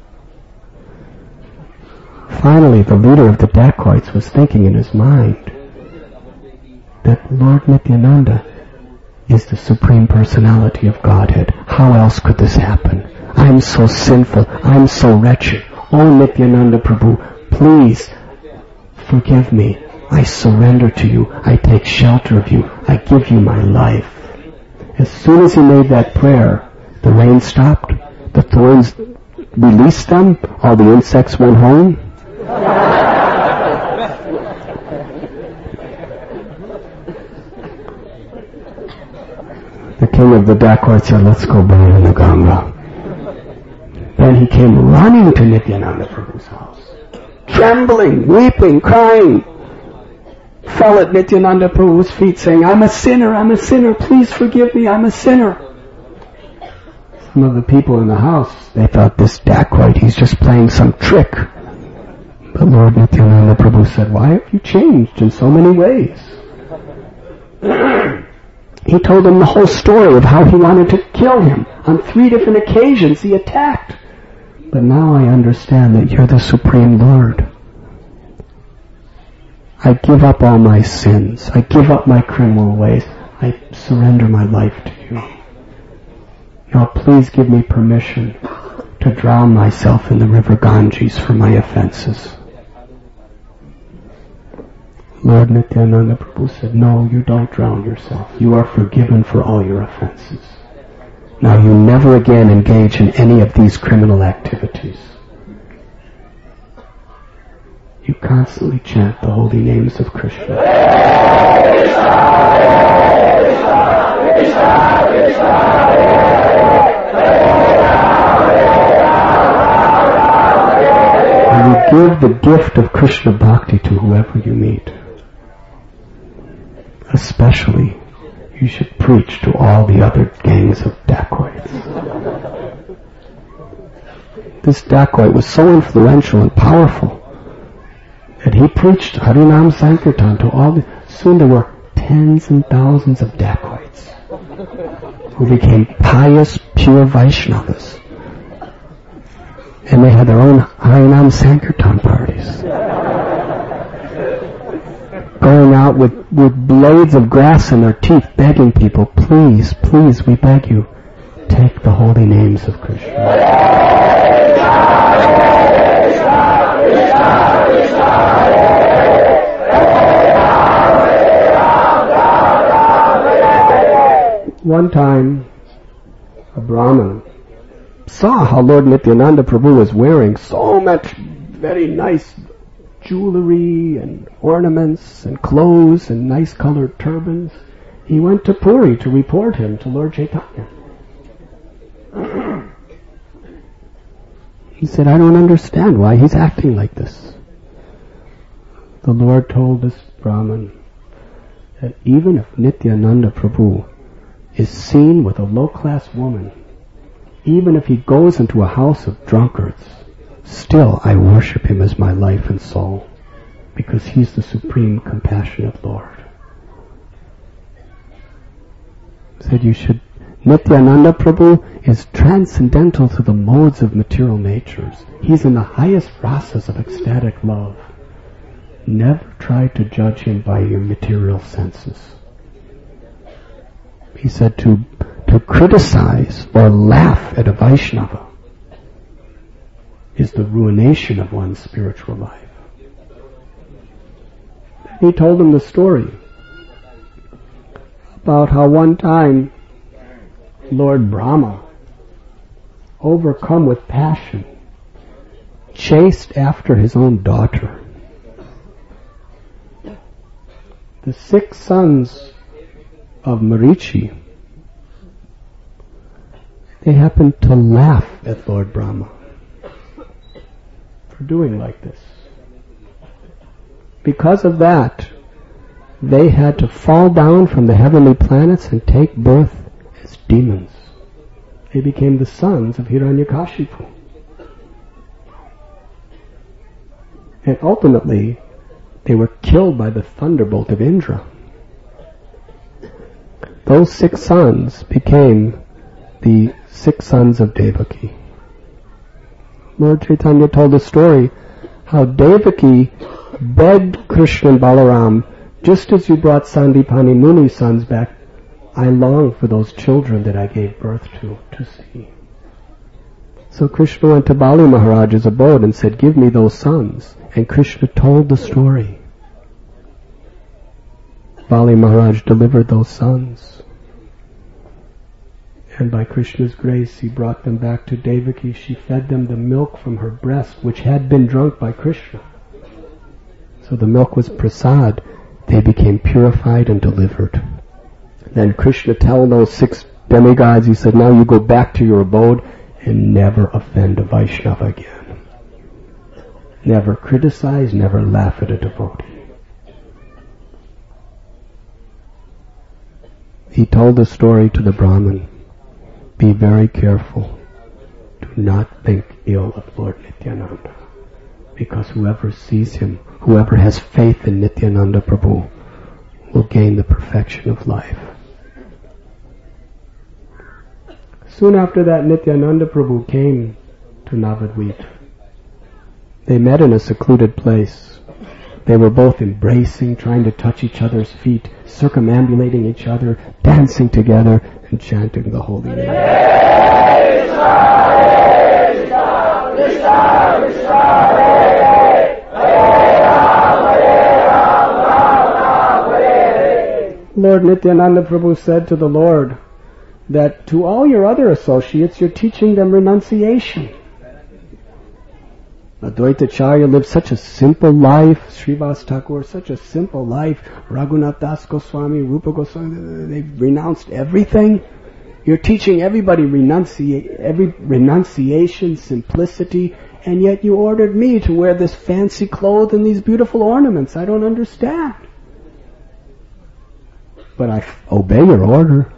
Finally, the leader of the dacoits was thinking in his mind that Lord Nityananda is the Supreme Personality of Godhead. How else could this happen? I'm so sinful. I'm so wretched. Oh, Nityananda Prabhu, please forgive me. I surrender to you. I take shelter of you. I give you my life. As soon as he made that prayer, the rain stopped, the thorns released them, all the insects went home. The king of the dacoits said, let's go burn in the Ganga. Then he came running to Nityananda Prabhu's house, trembling, weeping, crying, fell at Nityananda Prabhu's feet saying, I'm a sinner, I'm a sinner, please forgive me, I'm a sinner. Some of the people in the house, they thought this dacoit, he's just playing some trick. But Lord Nityananda Prabhu said, why have you changed in so many ways? He told him the whole story of how he wanted to kill him. On three different occasions he attacked. But now I understand that you're the Supreme Lord. I give up all my sins. I give up my criminal ways. I surrender my life to you. Now please give me permission to drown myself in the river Ganges for my offenses. Lord Nityananda Prabhu said, no, you don't drown yourself. You are forgiven for all your offenses. Now you never again engage in any of these criminal activities. You constantly chant the holy names of Krishna. And you give the gift of Krishna Bhakti to whoever you meet. Especially, you should preach to all the other gangs of dacoits. This dacoit was so influential and powerful that he preached Harinam Sankirtan to all the... Soon there were tens and thousands of dacoits who became pious, pure Vaishnavas. And they had their own Harinam Sankirtan parties. Going out with, with blades of grass in their teeth, begging people, please, please, we beg you, take the holy names of Krishna. One time, a Brahmin saw how Lord Nityananda Prabhu was wearing so much very nice jewelry and ornaments and clothes and nice colored turbans. He went to Puri to report him to Lord Chaitanya. He said, I don't understand why he's acting like this. The Lord told this Brahmin that even if Nityananda Prabhu is seen with a low-class woman, even if he goes into a house of drunkards, still I worship him as my life and soul, because he's the supreme compassionate Lord. He said you should, Nityananda Prabhu is transcendental to the modes of material natures. He's in the highest rasas of ecstatic love. Never try to judge him by your material senses. He said to, to criticize or laugh at a Vaishnava is the ruination of one's spiritual life. He told him the story about how one time Lord Brahma, overcome with passion, chased after his own daughter. The six sons of Marichi, they happened to laugh at Lord Brahma for doing like this. Because of that, they had to fall down from the heavenly planets and take birth as demons. They became the sons of Hiranyakashipu. And ultimately, they were killed by the thunderbolt of Indra. Those six sons became the six sons of Devaki. Lord Chaitanya told a story how Devaki begged Krishna and Balaram, just as you brought Sandipani Muni's sons back, I long for those children that I gave birth to, to see. So Krishna went to Bali Maharaj's abode and said, give me those sons. And Krishna told the story. Bali Maharaj delivered those sons. And by Krishna's grace, he brought them back to Devaki. She fed them the milk from her breast, which had been drunk by Krishna. So the milk was prasad. They became purified and delivered. Then Krishna told those six demigods, he said, now you go back to your abode and never offend a Vaishnava again. Never criticize, never laugh at a devotee. He told the story to the Brahmin. Be very careful. Do not think ill of Lord Nityananda. Because whoever sees him, whoever has faith in Nityananda Prabhu, will gain the perfection of life. Soon after that, Nityananda Prabhu came to Navadvip. They met in a secluded place. They were both embracing, trying to touch each other's feet, circumambulating each other, dancing together, and chanting the holy name. Lord Nityananda Prabhu said to the Lord that to all your other associates, you're teaching them renunciation. Advaita Acharya lived such a simple life. Srivas Thakur, such a simple life. Raghunath Das Goswami, Rupa Goswami, they've renounced everything. You're teaching everybody renunciate, every renunciation, simplicity, and yet you ordered me to wear this fancy clothes and these beautiful ornaments. I don't understand. But I f- obey your order.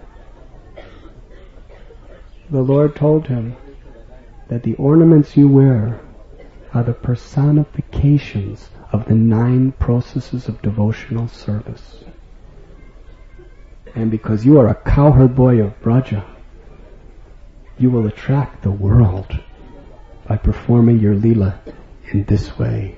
The Lord told him that the ornaments you wear are the personifications of the nine processes of devotional service. And because you are a cowherd boy of Braja, you will attract the world by performing your Leela in this way.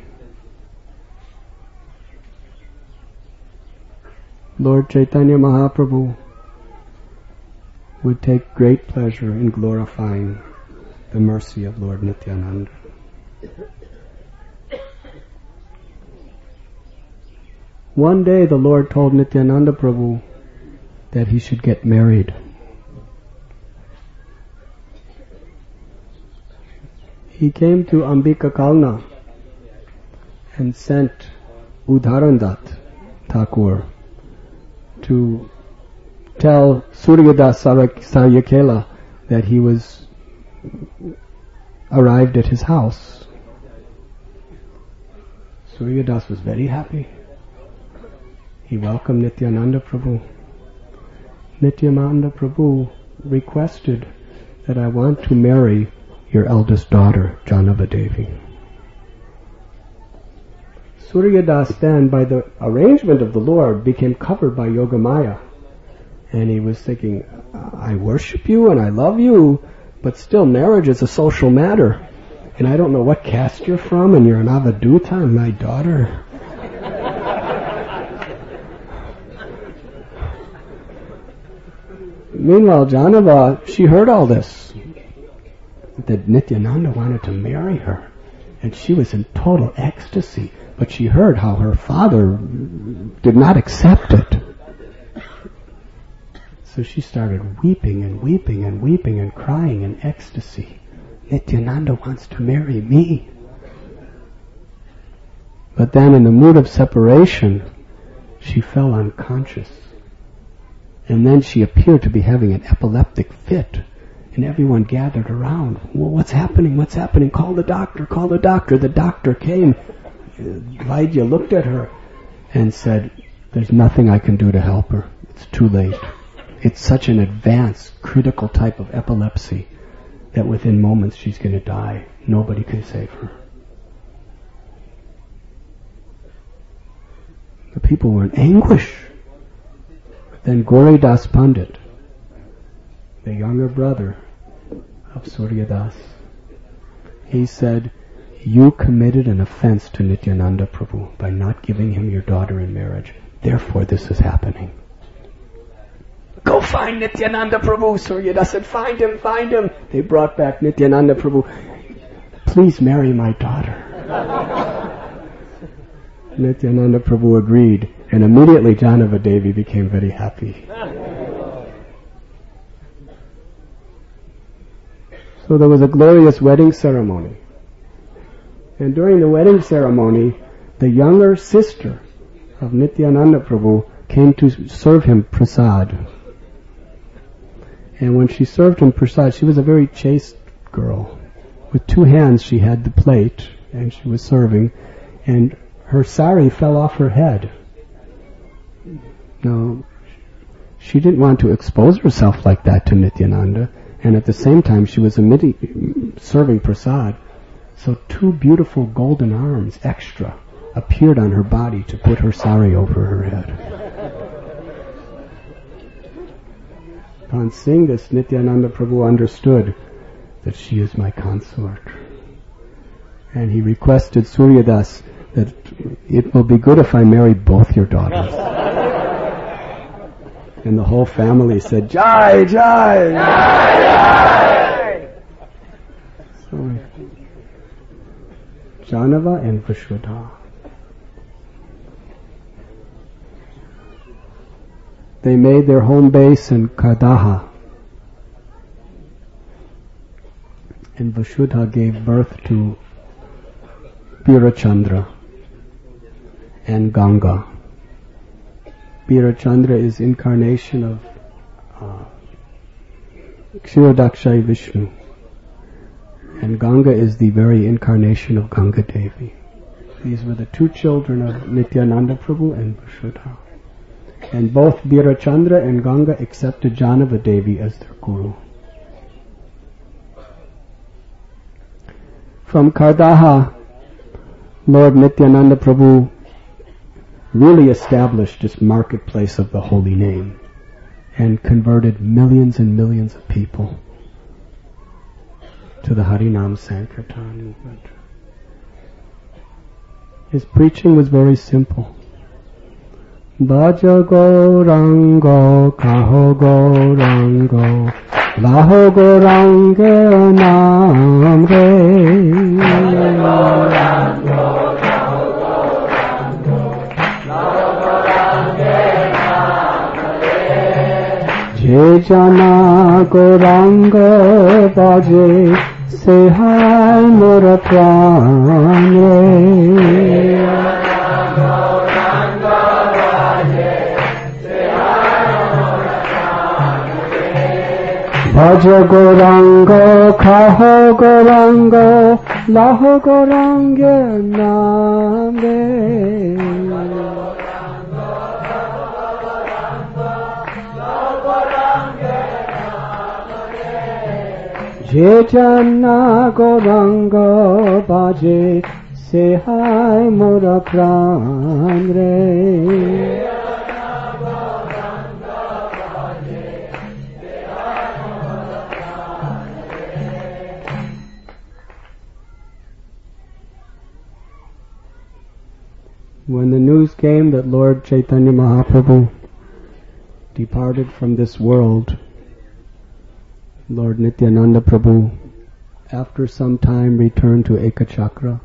Lord Chaitanya Mahaprabhu would take great pleasure in glorifying the mercy of Lord Nityananda. One day the Lord told Nityananda Prabhu that he should get married. He came to Ambika Kalna and sent Udharandat Thakur to tell Suryadas Saryakela that he was arrived at his house. Suryadas was very happy. He welcomed Nityananda Prabhu. Nityananda Prabhu requested that I want to marry your eldest daughter, Janavadevi. Suryadas then, by the arrangement of the Lord, became covered by Yogamaya. And he was thinking, I worship you and I love you, but still marriage is a social matter. And I don't know what caste you're from, and you're an Avaduta and my daughter. Meanwhile, Janava, she heard all this, that Nityananda wanted to marry her, and she was in total ecstasy, but she heard how her father did not accept it. So she started weeping and weeping and weeping and crying in ecstasy. Nityananda wants to marry me. But then in the mood of separation, she fell unconscious. And then she appeared to be having an epileptic fit. And everyone gathered around. Well, what's happening? What's happening? Call the doctor, call the doctor. The doctor came. Vaidya looked at her and said, there's nothing I can do to help her. It's too late. It's such an advanced, critical type of epilepsy that within moments she's going to die. Nobody can save her. The people were in anguish. Then Gauri Das Pandit, the younger brother of Suryadas, he said, you committed an offense to Nityananda Prabhu by not giving him your daughter in marriage. Therefore this is happening. Go find Nityananda Prabhu. Suryadas said, find him, find him. They brought back Nityananda Prabhu. Please marry my daughter. Nityananda Prabhu agreed, and immediately Janavadevi became very happy. So there was a glorious wedding ceremony. And during the wedding ceremony, the younger sister of Nityananda Prabhu came to serve him prasad. And when she served him prasad, she was a very chaste girl. With two hands she had the plate, and she was serving, and her sari fell off her head. Now, she didn't want to expose herself like that to Nityananda, and at the same time she was amidi- serving prasad. So two beautiful golden arms, extra, appeared on her body to put her sari over her head. Upon seeing this, Nityananda Prabhu understood that she is my consort. And he requested Suryadas that it will be good if I marry both your daughters. And the whole family said, Jai, Jai! Jai, Jai! So, Janava and Vasudha. They made their home base in Kardaha. And Vasudha gave birth to Birachandra and Ganga. Birachandra is incarnation of uh, Kshirodakshai Vishnu. And Ganga is the very incarnation of Ganga Devi. These were the two children of Nityananda Prabhu and Vasudha. And both Birachandra and Ganga accepted Janava Devi as their guru. From Kardaha, Lord Nityananda Prabhu really established this marketplace of the holy name and converted millions and millions of people to the Harinam Sankirtan movement. His preaching was very simple. Bhaja Gaurango, Kaho Gaurango, Laho Gaurango Naam Re. Gaurango, Kaho Gaurango, Laho Gaurango Naam Re. Je Jana Gaurango Bhaje, Sehai Mora Pran Re. Bhaja Gaurango, Kaho Gaurango, Laho Gaurango Naam Re. Je Jana Gaurango Bhaje, Sehai Mora Pran Re. When the news came that Lord Chaitanya Mahaprabhu departed from this world, Lord Nityananda Prabhu, after some time, returned to Ekachakra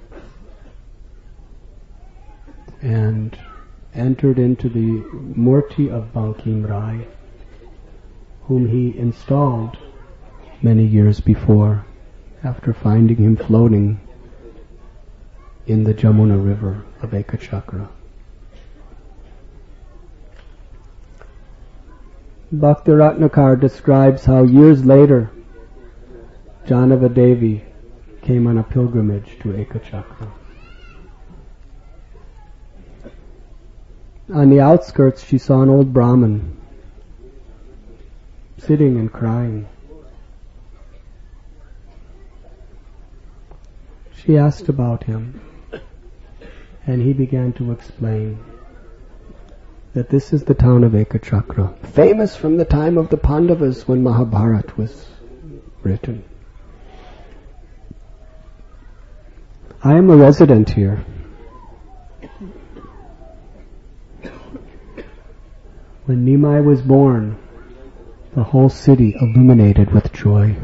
and entered into the Murti of Bankim Rai, whom he installed many years before, after finding him floating in the Jamuna river of Ekachakra. Bhakti Ratnakar describes how years later Janava Devi came on a pilgrimage to Ekachakra. On the outskirts she saw an old Brahmin sitting and crying. She asked about him, and he began to explain that this is the town of Ekachakra, famous from the time of the Pandavas when Mahabharata was written. I am a resident here. When Nimai was born, the whole city illuminated with joy.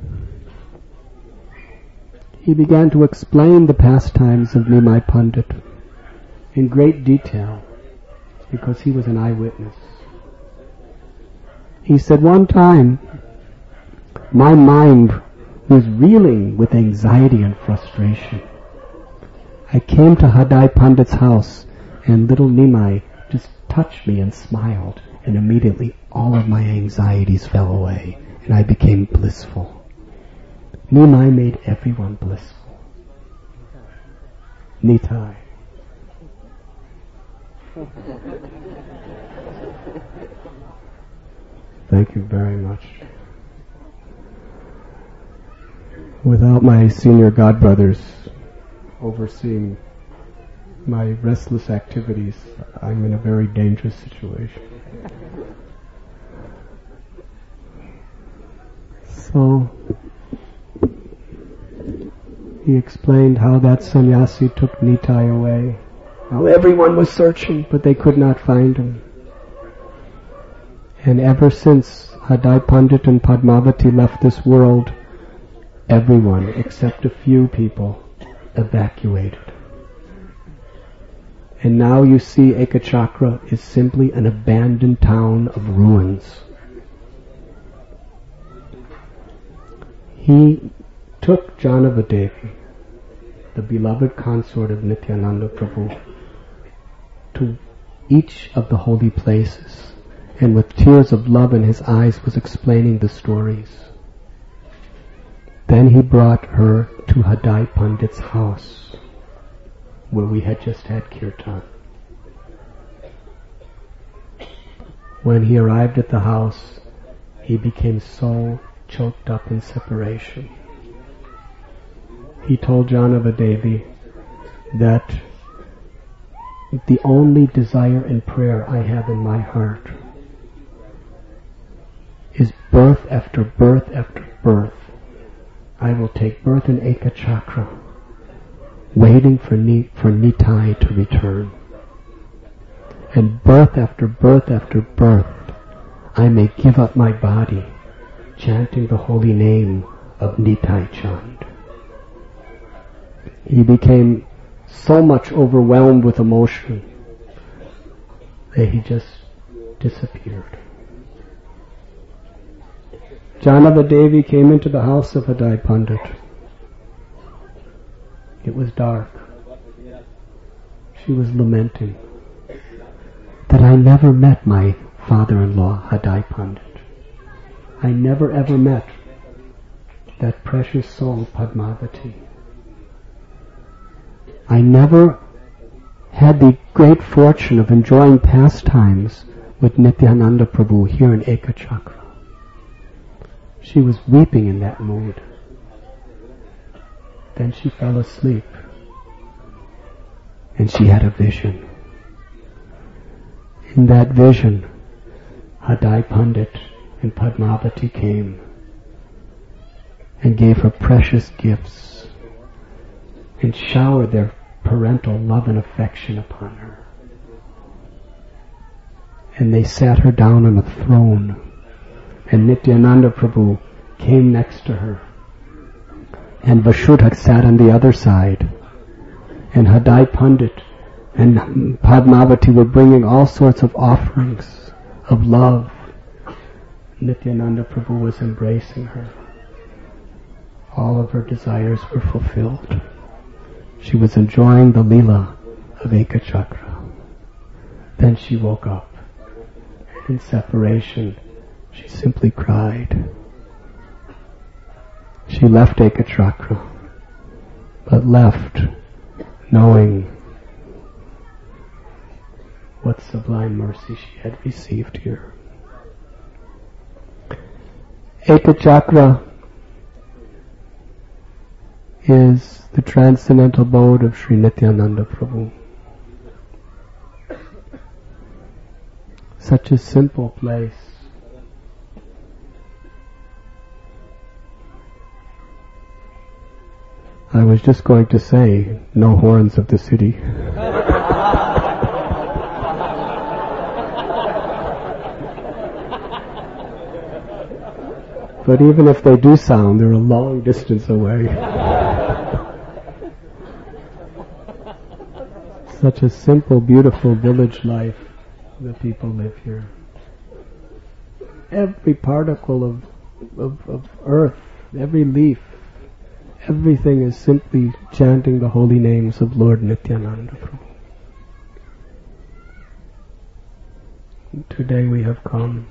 He began to explain the pastimes of Nimai Pandit in great detail, because he was an eyewitness. He said, one time, my mind who was reeling with anxiety and frustration. I came to Hadai Pandit's house, and little Nimai just touched me and smiled, and immediately all of my anxieties fell away, and I became blissful. Nimai made everyone blissful. Nitai. Thank you very much. Without my senior godbrothers overseeing my restless activities, I'm in a very dangerous situation. So, he explained how that sannyasi took Nitai away. How everyone was searching, but they could not find him. And ever since Hadai Pandit and Padmavati left this world, everyone except a few people evacuated. And now you see Ekachakra is simply an abandoned town of ruins. He took Janavadevi, the beloved consort of Nityananda Prabhu, to each of the holy places, and with tears of love in his eyes was explaining the stories. Then he brought her to Hadai Pandit's house, where we had just had kirtan. When he arrived at the house, he became so choked up in separation. He told Janavadevi that the only desire and prayer I have in my heart is birth after birth after birth. I will take birth in Ekachakra, waiting for, Ni- for Nitai to return. And birth after birth after birth, I may give up my body, chanting the holy name of Nitai Chand. He became so much overwhelmed with emotion that he just disappeared. Janavadevi came into the house of Hadai Pandit. It was dark. She was lamenting that I never met my father-in-law, Hadai Pandit. I never ever met that precious soul, Padmavati. I never had the great fortune of enjoying pastimes with Nityananda Prabhu here in Ekachakra. She was weeping in that mood. Then she fell asleep, and she had a vision. In that vision, Hadai Pandit and Padmavati came and gave her precious gifts and showered their parental love and affection upon her. And they sat her down on a throne, and Nityananda Prabhu came next to her, and Vasudha sat on the other side, and Hadai Pandit and Padmavati were bringing all sorts of offerings of love. Nityananda Prabhu was embracing her. All of her desires were fulfilled. She was enjoying the Leela of Ekachakra. Then she woke up. In separation, she simply cried. She left Ekachakra, but left knowing what sublime mercy she had received here. Ekachakra is the transcendental abode of Sri Nityananda Prabhu. Such a simple place. I was just going to say, no horns of the city. But even if they do sound, they're a long distance away. Such a simple, beautiful village life the people live here. Every particle of, of, of earth, every leaf, everything is simply chanting the holy names of Lord Nityananda Prabhu. Today we have come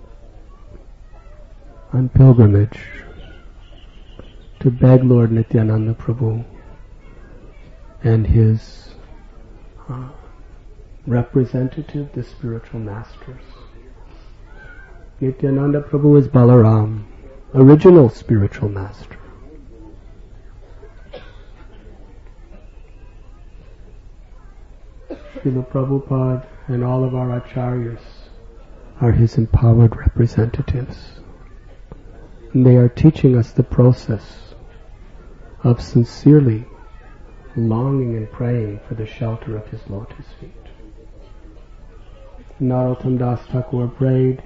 on pilgrimage to beg Lord Nityananda Prabhu and his uh, representative, the spiritual masters. Nityananda Prabhu is Balaram, original spiritual master. Srila Prabhupada and all of our acharyas are his empowered representatives. And they are teaching us the process of sincerely longing and praying for the shelter of his lotus feet. Narottam Das Thakur prayed,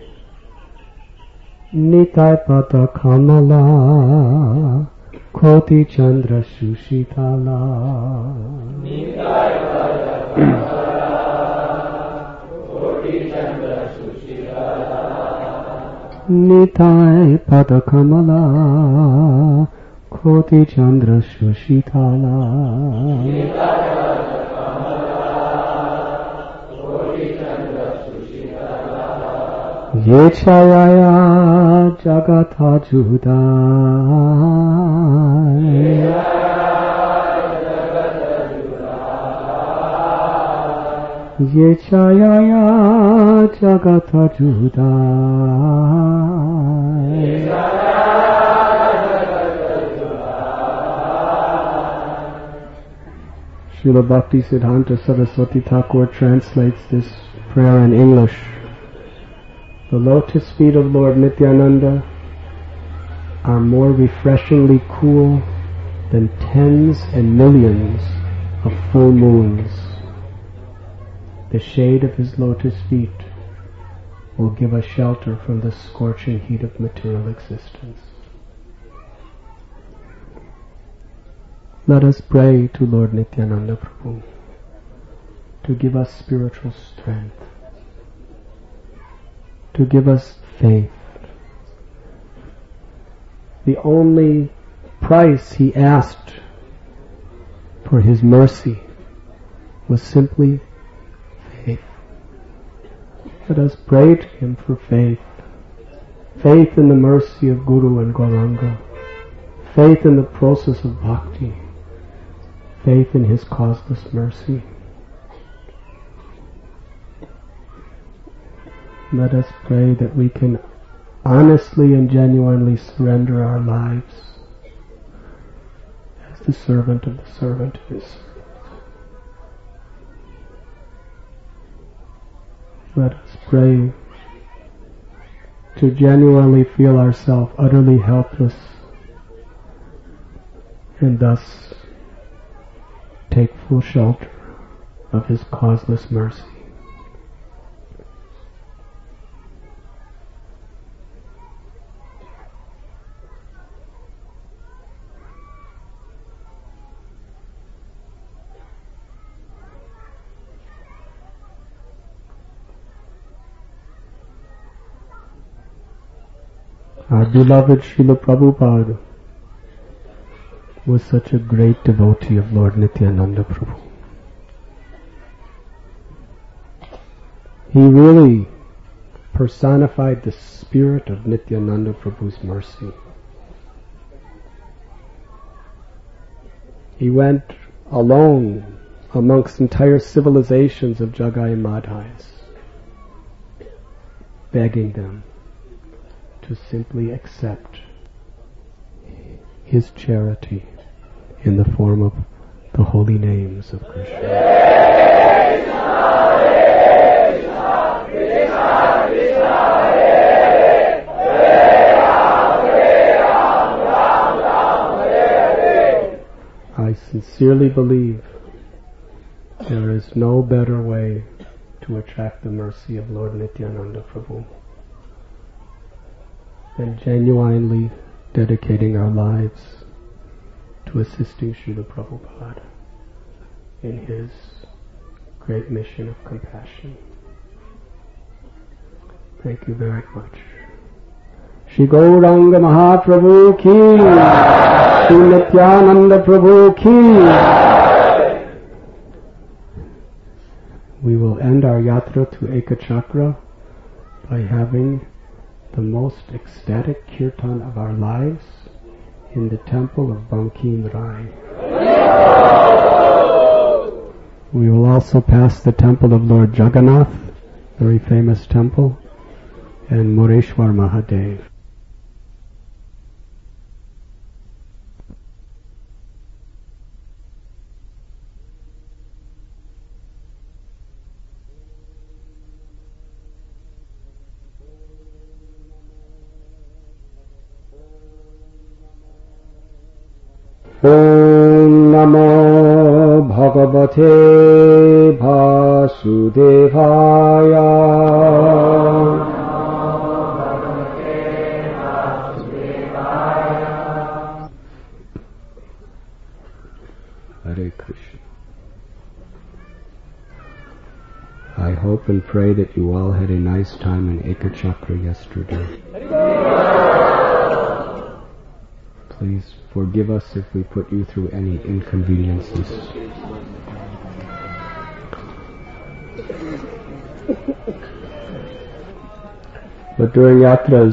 Nitai Pata Kamala Koti Chandra Shushitala. Nitai Pata Kamala Koti Chandra Shushitala. Nitai Pata Kamala Koti Chandra Shushitala. Ye chayaya jagatha judai. Ye chayaya jagatha judai. Srila Bhakti Siddhanta Saraswati Thakur translates this prayer in English. The lotus feet of Lord Nityananda are more refreshingly cool than tens and millions of full moons. The shade of his lotus feet will give us shelter from the scorching heat of material existence. Let us pray to Lord Nityananda Prabhu to give us spiritual strength, to give us faith. The only price he asked for his mercy was simply faith. Let us pray to him for faith. Faith in the mercy of Guru and Gauranga. Faith in the process of bhakti. Faith in his causeless mercy. Let us pray that we can honestly and genuinely surrender our lives as the servant of the servant of his servant. Let us pray to genuinely feel ourselves utterly helpless and thus take full shelter of his causeless mercy. Our beloved Srila Prabhupada was such a great devotee of Lord Nityananda Prabhu. He really personified the spirit of Nityananda Prabhu's mercy. He went alone amongst entire civilizations of Jagai Madhais, begging them to simply accept his charity in the form of the holy names of Krishna. I sincerely believe there is no better way to attract the mercy of Lord Nityananda Prabhu than genuinely dedicating our lives to assisting Srila Prabhupada in his great mission of compassion. Thank you very much. Shri Gauranga Mahaprabhu ki Shri Nityananda Prabhu ki. We will end our yatra to Ekachakra by having the most ecstatic kirtan of our lives in the temple of Bankim Rai. We will also pass the temple of Lord Jagannath, very famous temple, and Mureshwar Mahadev. Om Namo Bhagavate Vasudevaya. Hare Krishna. I hope and pray that you all had a nice time in Ekachakra yesterday. Please forgive us if we put you through any inconveniences. But during yatras,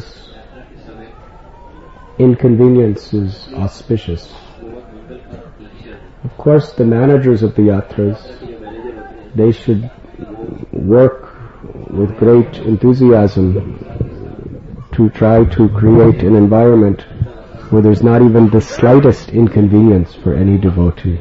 inconvenience is auspicious. Of course, the managers of the yatras, they should work with great enthusiasm to try to create an environment where there's not even the slightest inconvenience for any devotee.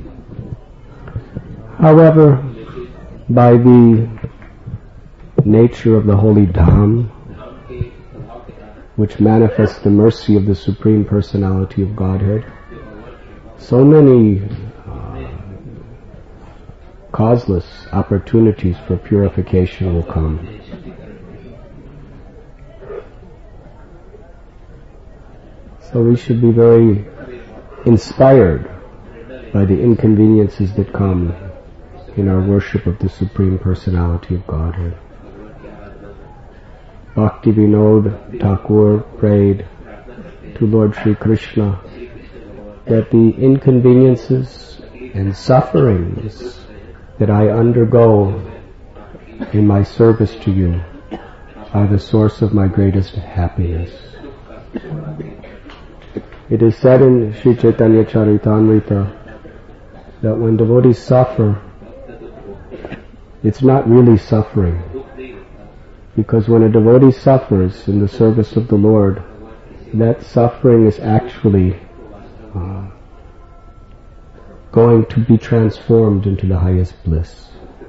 However, by the nature of the holy Dham, which manifests the mercy of the Supreme Personality of Godhead, so many uh, causeless opportunities for purification will come. So we should be very inspired by the inconveniences that come in our worship of the Supreme Personality of Godhead. Bhakti Vinod Thakur prayed to Lord Sri Krishna that the inconveniences and sufferings that I undergo in my service to you are the source of my greatest happiness. It is said in Sri Chaitanya Charitamrita that when devotees suffer, it's not really suffering. Because when a devotee suffers in the service of the Lord, that suffering is actually uh, going to be transformed into the highest bliss.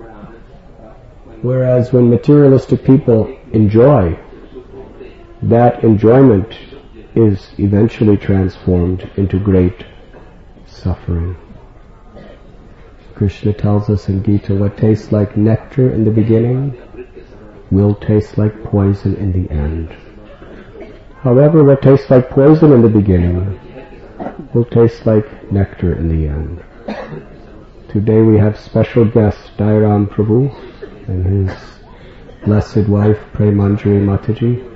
Whereas when materialistic people enjoy, that enjoyment is eventually transformed into great suffering. Krishna tells us in Gita, what tastes like nectar in the beginning will taste like poison in the end. However, what tastes like poison in the beginning will taste like nectar in the end. Today we have special guest Dairam Prabhu and his blessed wife Premanjari Mataji.